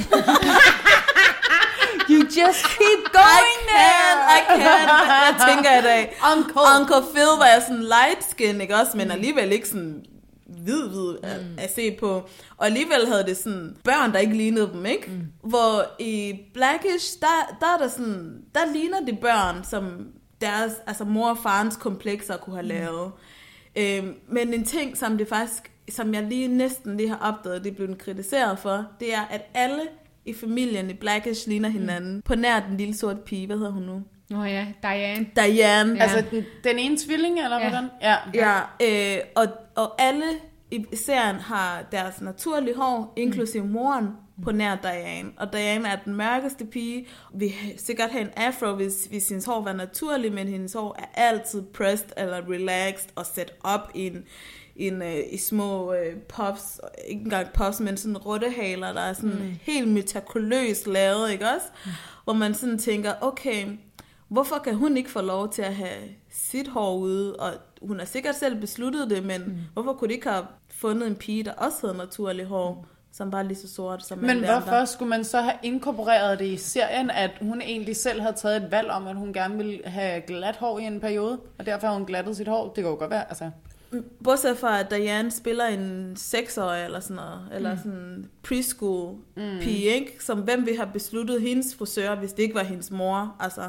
Speaker 7: You just keep going
Speaker 4: I can, there. I can, jeg tænker i dag.
Speaker 7: Uncle.
Speaker 4: Uncle Phil var sådan light skin, ikke også? Men mm. alligevel ikke sådan... hvid, hvid at, mm. at se på. Og alligevel havde det sådan børn, der ikke lignede dem, ikke? Mm. Hvor i Blackish, der, der er der sådan, der ligner de børn, som deres, altså mor og farens komplekser kunne have lavet. Mm. Øhm, men en ting, som det faktisk, som jeg lige næsten lige har opdaget, det blev kritiseret for, det er, at alle i familien i Blackish ligner hinanden. Mm. På nær den lille sorte pige, hvad hedder hun nu?
Speaker 5: Nå oh ja, Diane.
Speaker 4: Diane.
Speaker 7: Ja. Altså den, den ene tvilling, eller
Speaker 5: ja.
Speaker 7: hvordan? Ja.
Speaker 4: Ja, øh, og, og alle i serien har deres naturlige hår, inklusive moren, på nær Diane. Og Diane er den mørkeste pige. Vi sikkert have en afro, hvis, hvis hendes hår var naturlig, men hendes hår er altid pressed eller relaxed og sat op i en, en, øh, i små øh, puffs, ikke engang puffs, men sådan rottehaler, der er sådan mm. helt metakuløst lavet, ikke også? Mm. Hvor man sådan tænker, okay, hvorfor kan hun ikke få lov til at have sit hår ude? Og hun har sikkert selv besluttet det, men mm. hvorfor kunne de ikke have fundet en pige, der også havde naturlig hår, som bare lige så sort som
Speaker 7: Men hvorfor andre? Skulle man så have inkorporeret det i serien, at hun egentlig selv havde taget et valg om, at hun gerne ville have glat hår i en periode, og derfor har hun glattet sit hår? Det kan jo godt være, altså.
Speaker 4: Bortset fra, at Diane spiller en seksårig eller sådan noget, eller sådan en preschool mm. pige, ikke? Som hvem vil have besluttet hendes frisør, hvis det ikke var hendes mor, altså.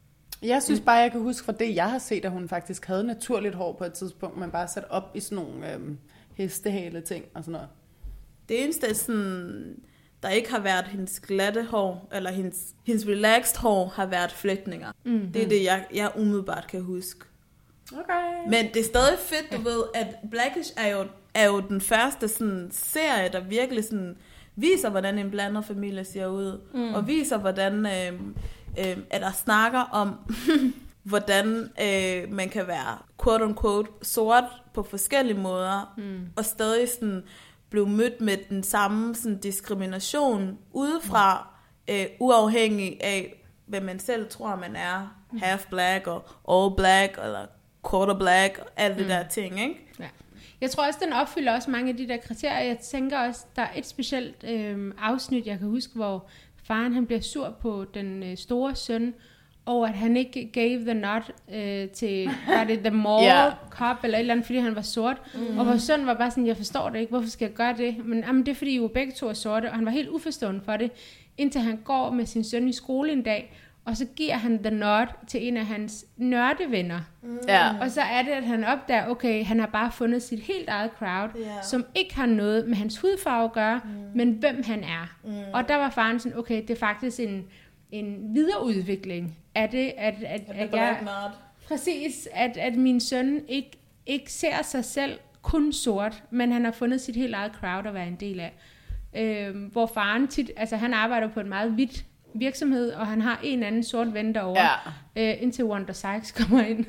Speaker 7: Jeg synes bare, jeg kan huske fra det, jeg har set, at hun faktisk havde naturligt hår på et tidspunkt, men bare sat op i sådan nogle øhm, hestehale ting og sådan noget.
Speaker 4: Det eneste, sådan, der ikke har været hendes glatte hår, eller hendes, hendes relaxed hår, har været flætninger. Mm-hmm. Det er det, jeg, jeg umiddelbart kan huske.
Speaker 7: Okay.
Speaker 4: Men det er stadig fedt, du ved, at Blackish er jo, er jo den første sådan, serie, der virkelig sådan, viser, hvordan en blandet familie ser ud. Mm. Og viser, hvordan øh, øh, at der snakker om, hvordan øh, man kan være quote-unquote sort på forskellige måder, mm. og stadig sådan blev mødt med den samme sådan, diskrimination udefra, øh, uafhængig af, hvad man selv tror, man er. Half black, og all black, eller quarter black, og alle mm. det der ting, ikke?
Speaker 5: Ja. Jeg tror også, den opfylder også mange af de der kriterier. Jeg tænker også, der er et specielt øh, afsnit, jeg kan huske, hvor faren han bliver sur på den øh, store søn, og at han ikke gave the nod øh, til, var det the mall yeah. cop, eller et eller andet, fordi han var sort. Mm. Og vores søn var bare sådan, jeg forstår det ikke, hvorfor skal jeg gøre det? Men jamen, det er fordi, I jo begge to er sorte, og han var helt uforstående for det, indtil han går med sin søn i skole en dag, og så giver han the nod til en af hans nørdevenner. Mm. Ja. Og så er det, at han opdager, okay, han har bare fundet sit helt eget crowd, yeah. som ikke har noget med hans hudfarve at gøre, mm. men hvem han er. Mm. Og der var faren sådan, okay, det er faktisk en, en videreudvikling af det, at, at, at, at jeg... Præcis, at, at min søn ikke, ikke ser sig selv kun sort, men han har fundet sit helt eget crowd at være en del af. Øh, hvor faren tit, altså han arbejder på en meget hvidt virksomhed, og han har en anden sort ven derovre, ja. øh, indtil Wanda Sykes kommer ind.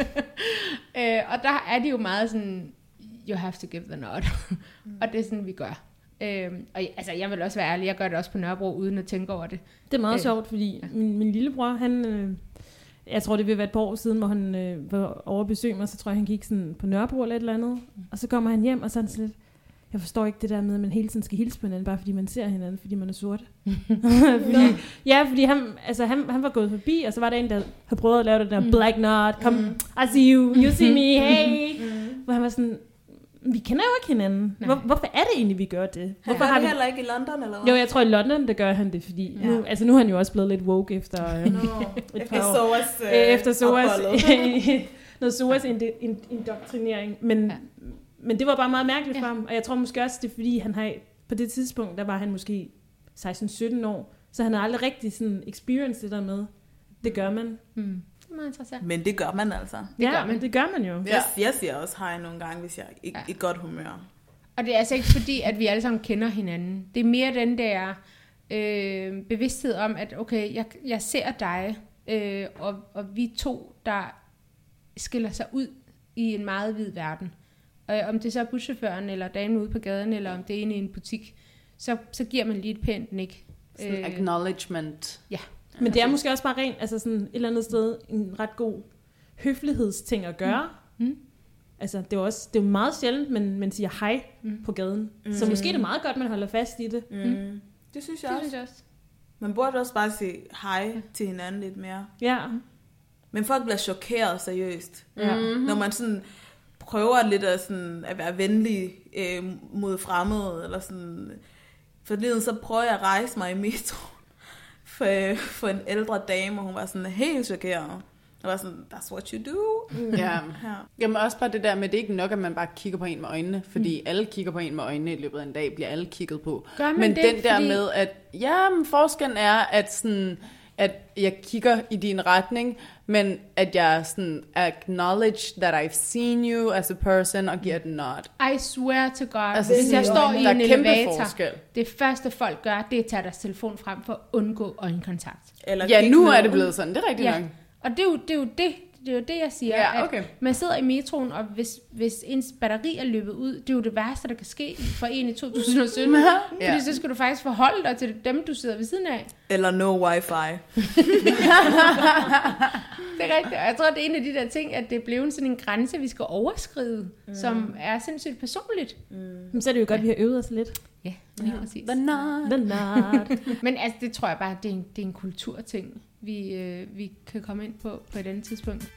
Speaker 5: øh, og der er det jo meget sådan, you have to give the nod. mm. Og det er sådan, vi gør. Øh, og altså, jeg vil også være ærlig, jeg gør det også på Nørrebro, uden at tænke over det.
Speaker 6: Det er meget øh, sjovt, fordi ja. min, min lillebror, han, øh, jeg tror det vil være et par år siden, hvor han øh, var over besøg mig, så tror jeg, han gik sådan på Nørrebro eller et eller andet, mm. og så kommer han hjem, og så er han sådan lidt, jeg forstår ikke det der med, at man hele tiden skal hilse på hinanden, bare fordi man ser hinanden, fordi man er sort. fordi, ja, fordi han, altså, han, han var gået forbi, og så var der en, der havde prøvet at lave det der mm. black nod, come, mm. I see you, you see me, hey. Mm. Hvor han var sådan, vi kender jo ikke hinanden. Hvor, hvorfor er det egentlig, vi gør det?
Speaker 4: Hvorfor har vi heller ikke i London, eller hvad?
Speaker 6: Jo, jeg tror i London, der gør han det, fordi ja. nu, altså, nu er han jo også blevet lidt woke efter øh, no. et par år.
Speaker 4: Soas, øh,
Speaker 6: efter Soas, noget Soas indoktrinering. Men ja. Men det var bare meget mærkeligt ja. for ham, og jeg tror måske også, det er fordi, han har, på det tidspunkt, der var han måske seksten sytten år, så han har aldrig rigtig sådan experience det der med. Det gør man.
Speaker 5: Mm. Det er meget interessant.
Speaker 4: Men det gør man altså.
Speaker 6: Det ja, gør man. Det gør man jo.
Speaker 4: Jeg, jeg siger også hej nogle gange, hvis jeg er i ja. et godt humør.
Speaker 5: Og det er altså ikke fordi, at vi alle sammen kender hinanden. Det er mere den der øh, bevidsthed om, at okay, jeg, jeg ser dig, øh, og, og vi to, der skiller sig ud i en meget vid verden. Og om det så er buschaufføren, eller damen ude på gaden, eller om det er inde i en butik, så, så giver man lige et pænt nik.
Speaker 7: Sådan øh, acknowledgement.
Speaker 5: Ja.
Speaker 6: Men det er måske også bare rent, altså sådan et eller andet sted, en ret god høflighedsting at gøre. Mm. Mm. Altså, det er jo også, det er jo meget sjældent, men man siger hej mm. på gaden. Mm. Så måske er det meget godt, man holder fast i det.
Speaker 4: Mm. Mm. Det synes jeg det også. Synes jeg også. Man burde også bare sige hej mm. til hinanden lidt mere.
Speaker 6: Ja.
Speaker 4: Men folk bliver chokeret seriøst. Ja. Mm-hmm. Når man sådan prøver lidt at, sådan, at være venlig øh, mod fremmede, eller sådan. Forleden så prøver jeg at rejse mig i metroen for, for en ældre dame, og hun var sådan helt chokeret. Jeg var sådan, that's what you do.
Speaker 7: Ja.
Speaker 4: Ja.
Speaker 7: Jamen også bare det der med, det er ikke nok, at man bare kigger på en med øjnene, fordi mm. alle kigger på en med øjnene i løbet af en dag, bliver alle kigget på.
Speaker 5: Gør man
Speaker 7: Men
Speaker 5: det,
Speaker 7: den der
Speaker 5: fordi...
Speaker 7: med, at ja, men forskellen er, at sådan, at jeg kigger i din retning, men at jeg sådan acknowledge that I've seen you as a person, og giver et nod.
Speaker 5: I swear to God,
Speaker 7: Altså,
Speaker 5: hvis jeg står i
Speaker 7: der
Speaker 5: en
Speaker 7: er kæmpe
Speaker 5: elevator,
Speaker 7: forskel.
Speaker 5: det første folk gør, det er at tage deres telefon frem for at undgå øjenkontakt.
Speaker 4: Eller
Speaker 7: Ja,
Speaker 4: kigge
Speaker 7: nu
Speaker 4: ned.
Speaker 7: er det blevet sådan, det er rigtigt
Speaker 5: Ja,
Speaker 7: nok.
Speaker 5: og det er jo det, er jo det, det, er jo det jeg siger,
Speaker 7: Ja, okay.
Speaker 5: at man sidder i metroen, og hvis, hvis ens batteri er løbet ud, det er jo det værste, der kan ske for en i to tusind og sytten,
Speaker 7: Ja.
Speaker 5: fordi så skal du faktisk forholde dig til dem, du sidder ved siden af.
Speaker 4: Eller no wifi.
Speaker 5: Det er rigtigt, og jeg tror, det er en af de der ting, at det blev sådan en grænse, vi skal overskride, mm. som er sindssygt personligt.
Speaker 6: Mm. Så er det jo godt, at vi har øvet os lidt.
Speaker 5: Ja, lige ja. præcis.
Speaker 7: The nod.
Speaker 6: The nod.
Speaker 5: Men altså, det tror jeg bare, det er en, det er en kulturting, vi, øh, vi kan komme ind på på et andet tidspunkt.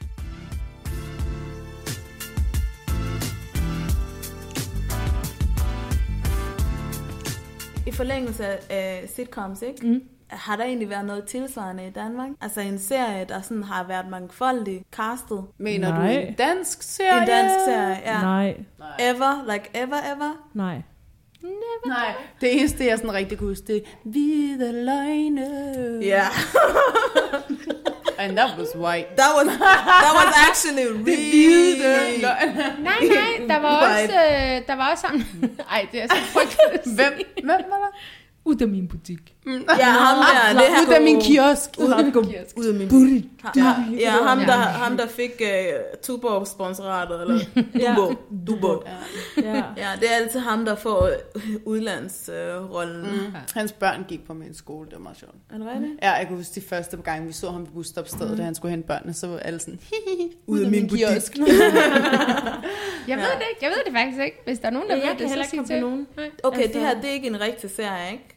Speaker 4: I forlængelse af sitcoms, ikke?
Speaker 5: Mm.
Speaker 4: Har der egentlig været noget tilsvarende i Danmark? Altså en serie, der sådan har været mangfoldig castet.
Speaker 7: Mener
Speaker 6: Nej.
Speaker 7: du en dansk serie?
Speaker 4: En dansk serie, ja.
Speaker 6: Nej,
Speaker 4: Ever, like ever, ever.
Speaker 6: nej.
Speaker 7: Nej, det eneste, jeg sådan rigtig kunne huske, det er Hvide løgne.
Speaker 4: Ja.
Speaker 7: And that was white.
Speaker 4: That was, that was actually really...
Speaker 5: Nej, nej, der var også, øh, der var også ham. Ej, det er så frygteligt at sige.
Speaker 7: Hvem? Hvem var der?
Speaker 5: Ud af min butik.
Speaker 4: Ja, ham der. Det her
Speaker 7: Ud af min kiosk.
Speaker 4: Ud af min
Speaker 5: Kiosk.
Speaker 4: Ud af min butik. Ja, ja, ham
Speaker 5: Ja.
Speaker 4: der, ham der fik uh, Tuborg-sponsoratet, eller Dubo. Dubo.
Speaker 6: Ja.
Speaker 4: Ja, det er altid ham, der får udlandsrollen. Uh,
Speaker 7: Mm. Hans børn gik på min skole, det var meget sjovt.
Speaker 4: Er det rigtigt?
Speaker 7: Ja, jeg kan huske de første på gang, vi så ham ved busstopstedet, mm. da han skulle hente børnene, så var alle sådan, hihi,
Speaker 4: Ud af min butik.
Speaker 7: kiosk.
Speaker 5: Jeg ved det ikke, jeg ved det faktisk ikke. Hvis der er nogen, der
Speaker 6: Ja,
Speaker 5: ved
Speaker 6: jeg
Speaker 5: det,
Speaker 6: kan
Speaker 5: så
Speaker 6: heller ikke
Speaker 5: sig
Speaker 6: komme
Speaker 5: til.
Speaker 6: på nogen.
Speaker 5: Nej.
Speaker 4: Okay,
Speaker 6: Altså-
Speaker 4: det her, det er ikke en rigtig serie, ikke?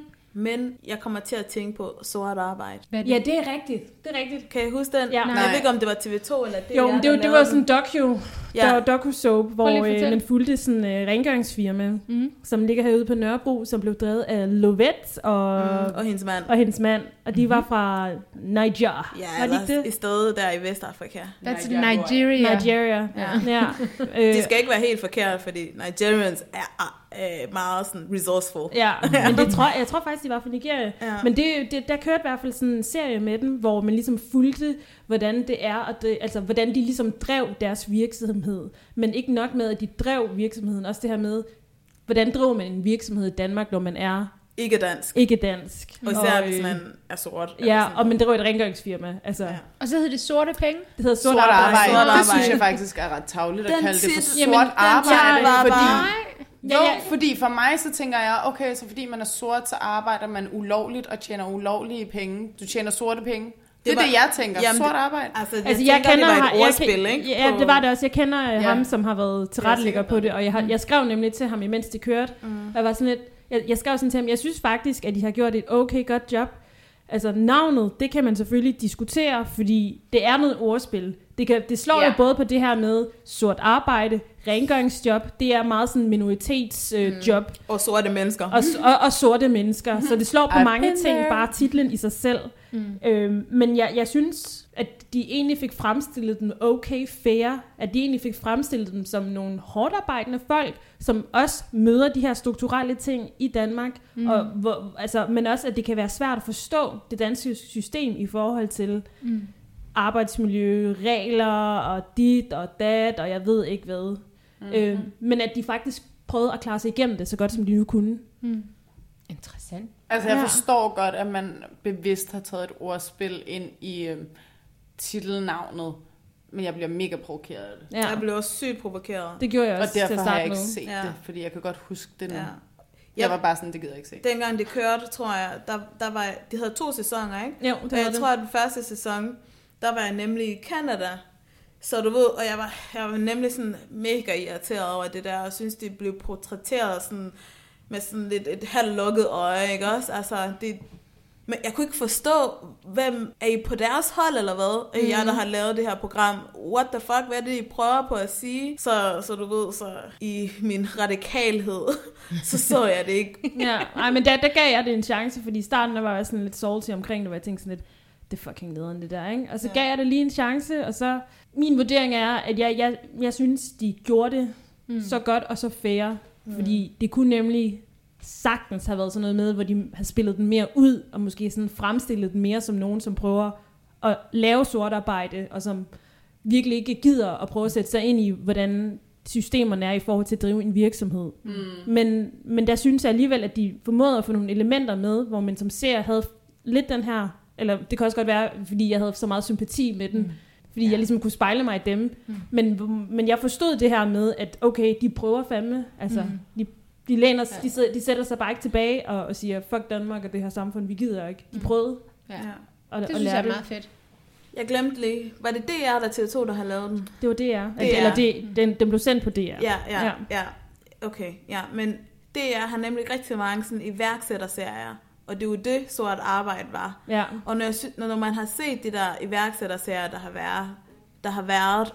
Speaker 4: Men jeg kommer til at tænke på sort arbejde.
Speaker 5: Hvad er det?
Speaker 6: Ja, det er rigtigt. Det er rigtigt.
Speaker 4: Kan I huske den?
Speaker 6: Ja.
Speaker 4: Jeg
Speaker 7: Nej.
Speaker 4: ved ikke, om det var T V to eller det.
Speaker 6: Jo, men det, var- det var sådan en docu,
Speaker 4: Ja.
Speaker 6: der var docu-soap, hvor
Speaker 5: lige at
Speaker 6: øh,
Speaker 5: fortælle.
Speaker 6: man fulgte sådan en øh, rengøringsfirma,
Speaker 5: Mm.
Speaker 6: som ligger herude på Nørrebro, som blev drevet af Lovette og,
Speaker 4: Mm, og hendes mand.
Speaker 6: og hendes mand, og de var fra Niger.
Speaker 4: Ja,
Speaker 6: var de
Speaker 4: eller
Speaker 6: ikke
Speaker 4: i
Speaker 6: det?
Speaker 4: stedet der i Vestafrika.
Speaker 5: That's
Speaker 7: Nigeria.
Speaker 5: Nigeria.
Speaker 6: Nigeria.
Speaker 5: Ja.
Speaker 6: Ja. Øh,
Speaker 4: Det skal ikke være helt forkert, fordi Nigerians er øh, meget sådan resourceful.
Speaker 6: Ja, men det tror, jeg tror faktisk, de var fra Nigeria.
Speaker 4: Ja.
Speaker 6: Men det, det, der kørte i hvert fald sådan en serie med dem, hvor man ligesom fulgte, hvordan det er, og det, altså hvordan de ligesom drev deres virksomhed. Men ikke nok med, at de drev virksomheden, også det her med, hvordan driver man en virksomhed i Danmark, når man er
Speaker 4: Ikke dansk.
Speaker 6: ikke dansk.
Speaker 4: Og især
Speaker 6: øh,
Speaker 4: hvis man er sort. eller
Speaker 6: Ja,
Speaker 4: sådan
Speaker 6: og man
Speaker 4: noget.
Speaker 6: driver et rengøringsfirma. Altså,
Speaker 4: Ja.
Speaker 6: ja.
Speaker 5: Og så hedder det sorte penge.
Speaker 6: Det hedder sort,
Speaker 7: Sort arbejde.
Speaker 6: arbejde.
Speaker 4: Sort
Speaker 7: Det
Speaker 4: arbejde.
Speaker 7: synes jeg faktisk er ret tavligt at
Speaker 4: Den
Speaker 7: kalde det for
Speaker 4: titel-
Speaker 7: sort
Speaker 4: Jamen, den
Speaker 7: arbejde.
Speaker 4: titel var
Speaker 7: Fordi,
Speaker 4: bare-
Speaker 7: jo,
Speaker 6: Ja, ja.
Speaker 7: fordi for mig så tænker jeg, okay, så fordi man er sort, så arbejder man ulovligt og tjener ulovlige penge. Du tjener sorte penge. Det er
Speaker 4: var-
Speaker 7: det, jeg tænker.
Speaker 4: Jamen,
Speaker 7: sort
Speaker 4: det-
Speaker 7: arbejde.
Speaker 4: Altså, jeg,
Speaker 6: Altså,
Speaker 4: tænker,
Speaker 6: jeg kender
Speaker 4: det var
Speaker 6: ham-
Speaker 4: et
Speaker 6: jeg
Speaker 4: ordspil,
Speaker 6: kan-
Speaker 4: ikke?
Speaker 6: Ja,
Speaker 4: På-
Speaker 6: det var det også. Jeg kender ja.
Speaker 7: Ja.
Speaker 6: ham, som har været tilrettelægger
Speaker 7: sikkert
Speaker 6: på det, og jeg, har, jeg skrev nemlig til ham, imens det kørte. Mm. Og jeg var sådan lidt, jeg, jeg skrev sådan til ham, jeg synes faktisk, at de har gjort et okay godt job. Altså navnet, det kan man selvfølgelig diskutere, fordi det er noget ordspil. Det, kan, det slår
Speaker 7: Ja.
Speaker 6: jo både på det her med sort arbejde, rengøringsjob, det er meget sådan minoritetsjob, øh, job,
Speaker 4: Og sorte mennesker.
Speaker 6: og, og, og sorte mennesker. Så det slår på
Speaker 7: I've
Speaker 6: mange
Speaker 7: been
Speaker 6: ting,
Speaker 7: there.
Speaker 6: bare titlen i sig selv. Mm. Øhm, men jeg, jeg synes, at de egentlig fik fremstillet dem okay fair, at de egentlig fik fremstillet dem som nogle hårdt arbejdende folk, som også møder de her strukturelle ting i Danmark, mm. og hvor, altså, men også, at det kan være svært at forstå det danske system i forhold til mm. arbejdsmiljø, regler og dit og dat, og jeg ved ikke hvad. Mm. Øhm, men at de faktisk prøvede at klare sig igennem det så godt, som de nu kunne.
Speaker 5: Mm. Interessant.
Speaker 7: Altså, jeg
Speaker 6: Ja.
Speaker 7: forstår godt, at man bevidst har taget et ordspil ind i øhm, titelnavnet, men jeg bliver mega provokeret af det.
Speaker 6: Ja,
Speaker 4: Jeg blev også sygt provokeret.
Speaker 6: det gjorde jeg
Speaker 7: Og
Speaker 6: også til at
Speaker 7: derfor har
Speaker 6: starte
Speaker 7: jeg ikke
Speaker 6: med.
Speaker 7: set
Speaker 4: Ja.
Speaker 7: det, fordi jeg kan godt huske det nu.
Speaker 4: Ja.
Speaker 7: Jeg var bare sådan, det gider jeg ikke se.
Speaker 4: Dengang det kørte, tror jeg, der, der var, de havde to sæsoner, ikke?
Speaker 6: Jo, det
Speaker 4: Og
Speaker 6: var
Speaker 4: jeg
Speaker 6: det.
Speaker 4: tror, at den første sæson, der var jeg nemlig i Canada. Så du ved, og jeg var, jeg var nemlig sådan mega irriteret over det der, og synes, det blev portrætteret sådan, med sådan lidt et halvlukket øje, ikke også? Altså, det, men jeg kunne ikke forstå, hvem er I på deres hold, eller hvad? Mm. Jeg, der har lavet det her program. What the fuck, hvad er det, I prøver på at sige? Så, så du ved, så i min radikalhed, så så jeg det ikke.
Speaker 6: Ja, ej, men der, der gav jeg det en chance, fordi i starten der var jeg sådan lidt salty omkring det, hvor jeg tænkte sådan lidt, det er fucking nederen det der, ikke? Og så ja. gav jeg det lige en chance, og så, min vurdering er, at jeg, jeg, jeg synes, de gjorde det mm. så godt og så fair, mm. fordi det kunne nemlig sagtens have været sådan noget med, hvor de har spillet den mere ud, og måske sådan fremstillet den mere som nogen, som prøver at lave sort arbejde, og som virkelig ikke gider at prøve at sætte sig ind i, hvordan systemerne er i forhold til at drive en virksomhed. Mm. Men, men der synes jeg alligevel, at de formåede at få nogle elementer med, hvor man som ser havde lidt den her, eller det kan også godt være, fordi jeg havde så meget sympati med den, mm. fordi ja. jeg ligesom kunne spejle mig i dem. Mm. Men, men jeg forstod det her med, at okay, de prøver fandme, altså mm. de, de, læner, ja. de, sidder, de sætter sig bare ikke tilbage og, og siger, fuck Danmark og det her samfund, vi gider ikke. De prøvede.
Speaker 5: Ja.
Speaker 6: Og,
Speaker 5: det
Speaker 6: og
Speaker 5: synes jeg er meget fedt.
Speaker 4: Jeg glemte lige, var det D R, der T V to, der har lavet den?
Speaker 6: Det var D R. D R. Eller det, den, den blev sendt på D R.
Speaker 4: Ja, ja, ja, ja. Okay, ja. Men D R har nemlig rigtig mange sådan iværksætterserier, og det er jo det, sort arbejde var. Ja. Og når, jeg, når man har set de der iværksætterserier, der har været, der har været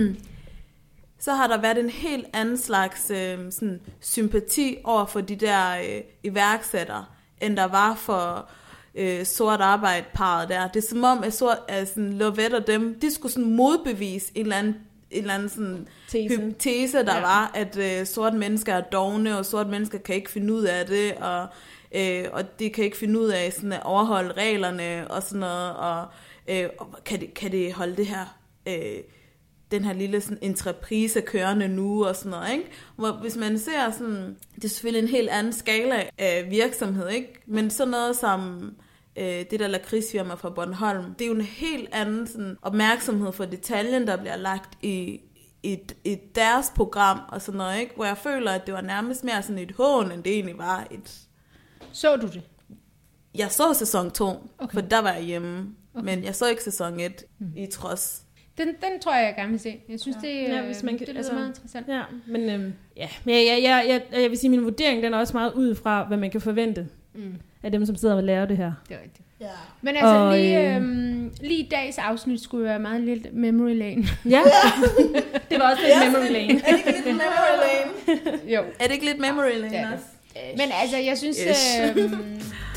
Speaker 4: så har der været en helt anden slags øh, sådan, sympati over for de der øh, iværksættere, end der var for øh, sort arbejde parret der. Det er som om, at sort, altså, Lovette og dem, de skulle sådan modbevise en eller anden, en eller anden sådan
Speaker 6: tese.
Speaker 4: Hy- tese, der ja. var, at øh, sorte mennesker er dovne, og sorte mennesker kan ikke finde ud af det, og, øh, og de kan ikke finde ud af sådan, at overholde reglerne og sådan noget, og, øh, og kan, de, kan de holde det her... Øh, den her lille sådan, entreprise kørende nu og sådan noget, ikke? Hvor hvis man ser sådan, det er selvfølgelig en helt anden skala af virksomhed, ikke? Men sådan noget som øh, det der lakridsfirma fra Bornholm, det er jo en helt anden sådan, opmærksomhed for detaljen, der bliver lagt i, i, i deres program og sådan noget, ikke? Hvor jeg føler, at det var nærmest mere sådan et hån, end det egentlig var et...
Speaker 5: Så du det?
Speaker 4: Jeg så sæson to, okay. For der var jeg hjemme, okay. Men jeg så ikke sæson et hmm. i trods.
Speaker 5: Den, den tror jeg, jeg gerne vil se. Jeg synes, ja. det,
Speaker 6: ja, hvis man kan,
Speaker 5: det lyder
Speaker 6: altså,
Speaker 5: meget interessant.
Speaker 6: Ja, men øhm, ja. Men jeg, jeg, jeg, jeg, jeg vil sige, at min vurdering den er også meget ud fra, hvad man kan forvente mm. af dem, som sidder og lærer det her.
Speaker 5: Det er rigtigt. Ja. Men altså, og, lige, øhm, lige i dags afsnit skulle være meget lidt memory lane.
Speaker 6: Ja, det var også lidt yes. memory lane.
Speaker 4: Er det ikke lidt memory lane?
Speaker 5: Jo.
Speaker 4: Er det ikke lidt memory lane
Speaker 5: ja.
Speaker 4: også?
Speaker 5: Men altså, jeg synes...
Speaker 4: Yes.
Speaker 5: Øhm,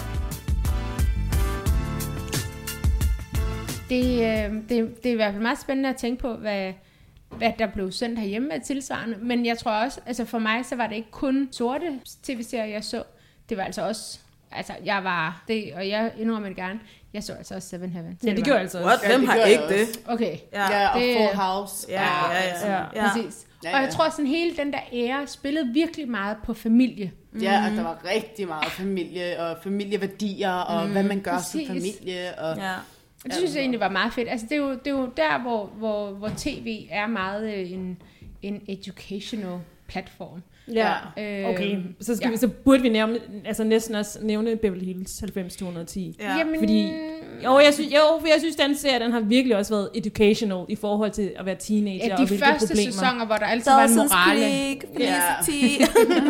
Speaker 5: Det, øh, det, det er i hvert fald meget spændende at tænke på, hvad, hvad der blev sendt herhjemme af tilsvarende. Men jeg tror også, altså for mig, så var det ikke kun sorte tv-serier, jeg så. Det var altså også, altså jeg var, det, og jeg indrømmer det gerne, jeg så altså også Seven Heaven.
Speaker 6: Ja, det gjorde altså også.
Speaker 4: What? Hvem
Speaker 7: ja,
Speaker 4: har ikke det?
Speaker 5: Okay.
Speaker 7: Ja, ja og
Speaker 5: det,
Speaker 7: Full House.
Speaker 4: Ja, ja, ja. ja.
Speaker 5: ja. Præcis. Ja, ja. Og jeg tror sådan hele den der ære spillede virkelig meget på familie.
Speaker 7: Ja, og der var rigtig meget familie og familieværdier og mm. hvad man gør Præcis. som familie. Og
Speaker 5: ja. Og det synes jeg egentlig var meget fedt. Altså, det er jo, det er jo der, hvor, hvor, hvor tv er meget øh, en, en educational platform.
Speaker 6: Ja, øh, okay. Så, skal ja. vi, så burde vi nævne, altså næsten også nævne Beverly Hills halvfems to ti. Ja. Jamen, fordi, jo, jeg synes, jo, for jeg synes, den serie, den har virkelig også været educational i forhold til at være teenager.
Speaker 5: Ja, de
Speaker 6: og
Speaker 5: første
Speaker 6: problemer.
Speaker 5: sæsoner, hvor der altid var en morale.
Speaker 4: Felicity.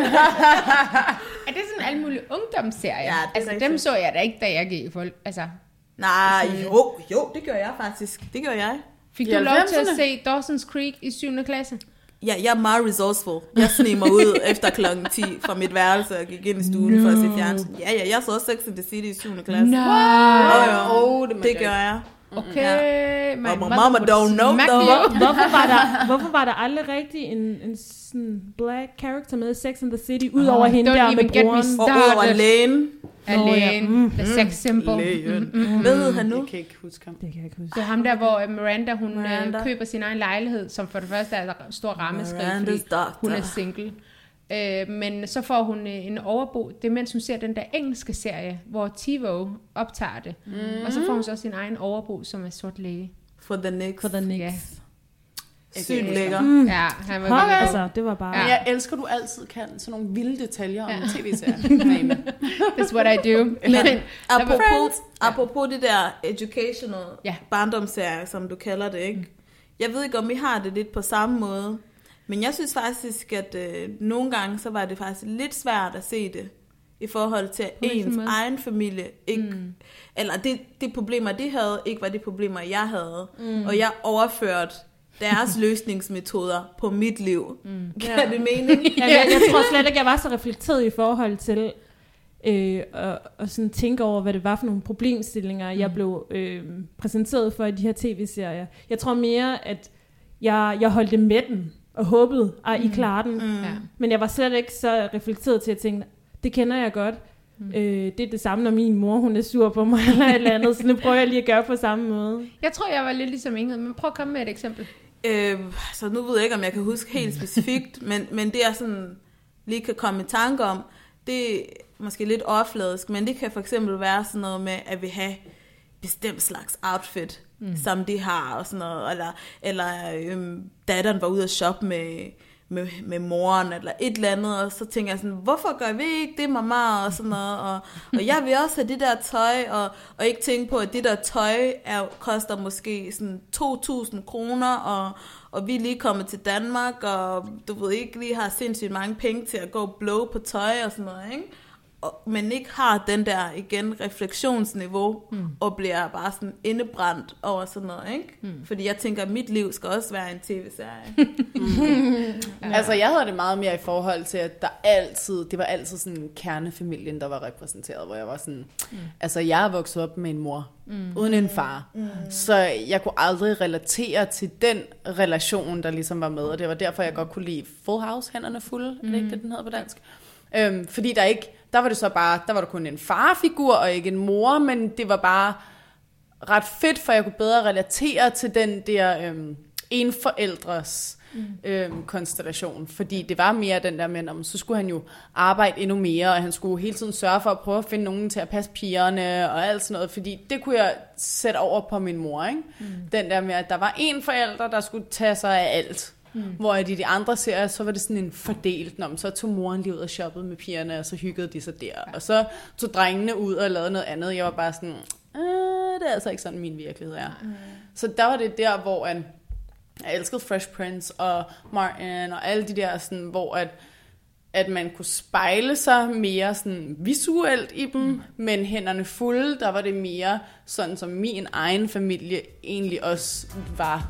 Speaker 5: Er det sådan alle mulige ungdomsserier?
Speaker 4: Ja,
Speaker 5: altså, dem så jeg da ikke, da jeg gik i folk. Altså,
Speaker 4: Nej, jo, jo, det gør jeg faktisk. Det gør jeg.
Speaker 5: Fik du lov til at se Dawson's Creek i syvende klasse?
Speaker 4: Ja, jeg er meget resourceful. Jeg sneg mig ud efter klokken ti fra mit værelse og gik ind i stuen no. for at se fjernsyn. Ja, ja, jeg så også Sex and the City i syvende klasse.
Speaker 5: Nej.
Speaker 4: No. Oh, oh, det, det gør jeg.
Speaker 5: Okay.
Speaker 4: Ja. My mama, mama don't know though.
Speaker 6: Hvorfor var der, hvorfor var der aldrig rigtig en, en sådan black character med Sex and the City, ud over oh, hende der med broren?
Speaker 4: Og over Lane.
Speaker 5: Alene, mm. the sex symbol.
Speaker 4: Mm. Mm. Mm. Hvad han nu?
Speaker 7: Det kan jeg ikke huske ham.
Speaker 6: Det kan jeg ikke huske.
Speaker 5: Det er ham der, hvor Miranda, hun Miranda. køber sin egen lejlighed, som for det første er en stor rammeskrig, fordi hun er single. Øh, men så får hun en overbo, det er mens hun ser den der engelske serie, hvor TiVo optager det. Mm. Og så får hun så sin egen overbo, som er sort læge.
Speaker 4: For the Knicks.
Speaker 6: For the Knicks.
Speaker 5: Ja.
Speaker 4: Sygt lækker.
Speaker 5: Mm. Ja, han var
Speaker 6: okay. Altså, det var bare...
Speaker 7: Ja. Jeg elsker, du altid kan sådan nogle vilde detaljer om ja. tv-serier.
Speaker 5: That's what I do.
Speaker 4: Men apropos, apropos det der educational
Speaker 5: ja.
Speaker 4: barndomsserie, som du kalder det, ikke? Jeg ved ikke, om I har det lidt på samme måde, men jeg synes faktisk, at øh, nogle gange, så var det faktisk lidt svært at se det, i forhold til ens egen familie. Ikke, mm. Eller det, det problemer, de havde, ikke var de problemer, jeg havde. Mm. Og jeg overførte deres løsningsmetoder på mit liv. Mm. Kan ja. det mening?
Speaker 6: Ja, jeg, jeg tror slet ikke, jeg var så reflekteret i forhold til, øh, og, og sådan tænke over, hvad det var for nogle problemstillinger, mm. jeg blev øh, præsenteret for i de her tv-serier. Jeg tror mere, at jeg, jeg holdt det med den, og håbede, at I klarer den.
Speaker 5: Mm.
Speaker 6: Men jeg var slet ikke så reflekteret til at tænke, det kender jeg godt. Mm. Øh, det er det samme, når min mor hun er sur på mig, eller et eller andet, så nu prøver jeg lige at gøre på samme måde.
Speaker 5: Jeg tror, jeg var lidt ligesom Ingrid, men prøv at komme med et eksempel.
Speaker 4: Øh, så nu ved jeg ikke, om jeg kan huske helt specifikt, men, men det jeg sådan lige kan komme i tanke om, det er måske lidt overfladisk, men det kan for eksempel være sådan noget med, at vi har bestemt slags outfit, mm. som de har, og sådan noget, eller, eller øhm, datteren var ude at shoppe med, med, med moren, eller et eller andet, og så tænker jeg sådan, hvorfor gør vi ikke det, mamma, og sådan noget, og, og jeg vil også have det der tøj, og, og ikke tænke på, at det der tøj er, koster måske sådan to tusind kroner, og, og vi er lige kommet til Danmark, og du ved ikke, lige har sindssygt mange penge til at gå og blow på tøj, og sådan noget, ikke? Og, men ikke har den der, igen, refleksionsniveau, mm. og bliver bare sådan indebrændt over sådan noget, ikke? Mm. Fordi jeg tænker, at mit liv skal også være en tv-serie.
Speaker 7: mm. ja. Altså, jeg havde det meget mere i forhold til, at der altid, det var altid sådan kernefamilien, der var repræsenteret, hvor jeg var sådan, mm. altså, jeg er vokset op med en mor, mm. uden en far. Mm. Så jeg kunne aldrig relatere til den relation, der ligesom var med, og det var derfor, jeg godt kunne lide Full House, Hænderne Fulde, mm. er det ikke det, den hedder på dansk? Øhm, fordi der ikke, der var det så bare, der var der kun en farfigur og ikke en mor, men det var bare ret fedt, for jeg kunne bedre relatere til den der øhm, en forældres mm. øhm, konstellation, fordi det var mere den der med, om så skulle han jo arbejde endnu mere, og han skulle hele tiden sørge for at prøve at finde nogen til at passe pigerne og alt sådan noget, fordi det kunne jeg sætte over på min mor, ikke? Mm. Den der med, at der var en forælder, der skulle tage sig af alt. Mm. Hvor i de andre serier, så var det sådan en fordelt, når så tog moren lige ud og shoppede med pigerne, og så hyggede de sig der. Ja. Og så tog drengene ud og lavede noget andet. Jeg var bare sådan, det er altså ikke sådan min virkelighed er. Mm. Så der var det der, hvor jeg, jeg elskede Fresh Prince og Martin og alle de der, sådan, hvor at, at man kunne spejle sig mere sådan visuelt i dem, mm. men Hænderne Fulde, der var det mere sådan, som min egen familie egentlig også var.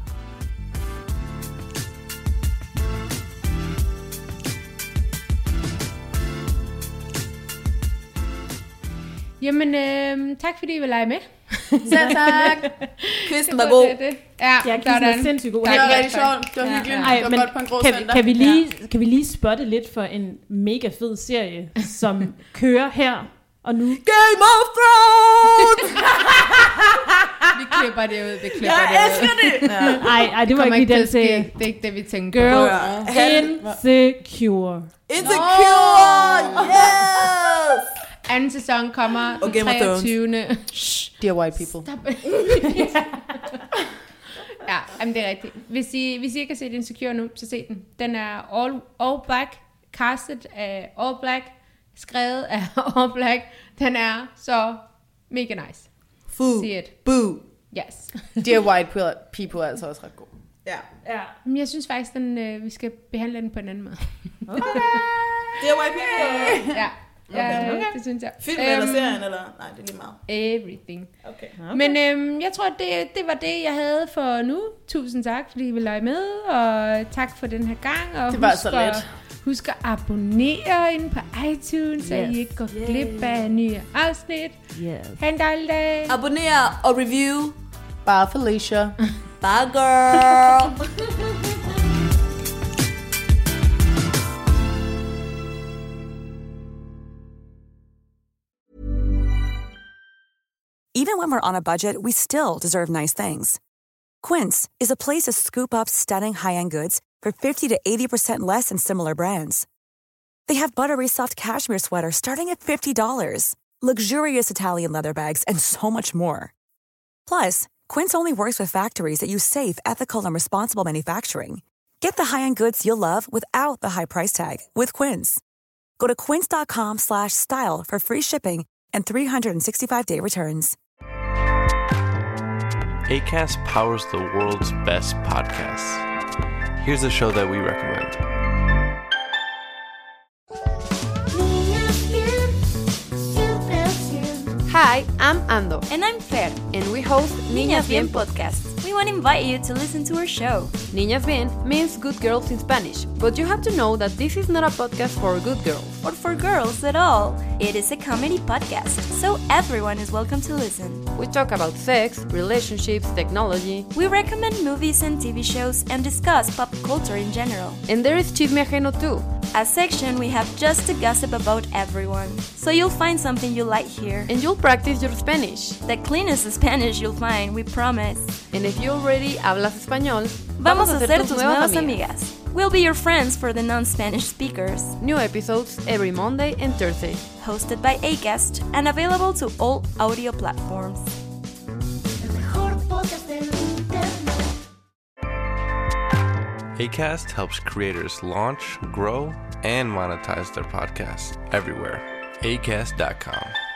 Speaker 5: Jamen, øh, tak fordi I vil lege med.
Speaker 7: Selv tak.
Speaker 4: Quizzen var god.
Speaker 5: Det, det. Ja,
Speaker 6: ja, quizzen er sindssygt god.
Speaker 7: Det var rigtig sjovt. Det var hyggeligt.
Speaker 6: Ej,
Speaker 7: det var
Speaker 6: men
Speaker 7: godt på en grå
Speaker 6: kan,
Speaker 7: søndag.
Speaker 6: kan, vi lige, kan vi lige spotte lidt for en mega fed serie, som kører her og nu?
Speaker 4: Game of Thrones!
Speaker 5: Vi klipper det ud, vi klipper
Speaker 4: jeg
Speaker 5: det ud.
Speaker 4: Jeg elsker det!
Speaker 6: Ja. Ej, ej, det var ikke lige den serie.
Speaker 5: Det er ikke det, vi tænker
Speaker 6: Girl,
Speaker 5: på.
Speaker 6: Insecure.
Speaker 4: Insecure! No! Yes!
Speaker 5: Anden sæson kommer den treogtyvende Shh.
Speaker 7: Dear white people.
Speaker 5: Ja, jamen det er rigtigt. Hvis I, hvis I ikke har set Insecure nu, så se den. Den er all, all black, castet af all black, skrevet af all black. Den er så mega nice.
Speaker 4: Foo.
Speaker 5: See it.
Speaker 4: Boo.
Speaker 5: Yes.
Speaker 7: Dear white people er altså også ret god.
Speaker 4: Ja.
Speaker 6: Ja.
Speaker 5: Men jeg synes faktisk, den, øh, vi skal behandle den på en anden måde.
Speaker 4: Okay. Dear white people.
Speaker 5: Ja. Ja,
Speaker 4: okay.
Speaker 5: det synes jeg.
Speaker 4: Film eller um, serien, eller? Nej, det er lige meget.
Speaker 5: Everything.
Speaker 4: Okay.
Speaker 5: okay. Men øhm, jeg tror, det, det var det, jeg havde for nu. Tusind tak, fordi I ville lege med, og tak for den her gang. Og
Speaker 7: det var så let.
Speaker 5: Husk at abonnere ind på iTunes, yes. så I ikke går yes. glip af nye afsnit.
Speaker 6: Yes.
Speaker 5: Ha' en dejlig dag.
Speaker 4: Abonner og review.
Speaker 7: Bye, Felicia.
Speaker 4: Bye, girl.
Speaker 9: Even when we're on a budget, we still deserve nice things. Quince is a place to scoop up stunning high-end goods for fifty to eighty percent less than similar brands. They have buttery soft cashmere sweaters starting at fifty dollars, luxurious Italian leather bags, and so much more. Plus, Quince only works with factories that use safe, ethical, and responsible manufacturing. Get the high-end goods you'll love without the high price tag with Quince. Go to quince.com slash style for free shipping and three sixty-five day returns.
Speaker 10: Acast powers the world's best podcasts. Here's a show that we recommend.
Speaker 11: Hi, I'm Ando.
Speaker 12: And I'm Fer.
Speaker 11: And we host Niñas Bien podcast.
Speaker 12: We want to invite you to listen to our show.
Speaker 11: Niñas Bien means good girls in Spanish, but you have to know that this is not a podcast for good girls.
Speaker 12: Or for girls at all. It is a comedy podcast, so everyone is welcome to listen.
Speaker 11: We talk about sex, relationships, technology.
Speaker 12: We recommend movies and T V shows and discuss pop culture in general.
Speaker 11: And there is Chisme Ajeno too,
Speaker 12: a section we have just to gossip about everyone. So you'll find something you like here.
Speaker 11: And you'll practice your Spanish.
Speaker 12: The cleanest Spanish you'll find, we promise.
Speaker 11: And if you already hablas español,
Speaker 12: vamos a ser tus nuevas amigas. We'll be your friends for the non-Spanish speakers.
Speaker 11: New episodes every Monday and Thursday.
Speaker 12: Hosted by Acast and available to all audio platforms.
Speaker 10: Acast helps creators launch, grow, and monetize their podcasts everywhere. acast dot com.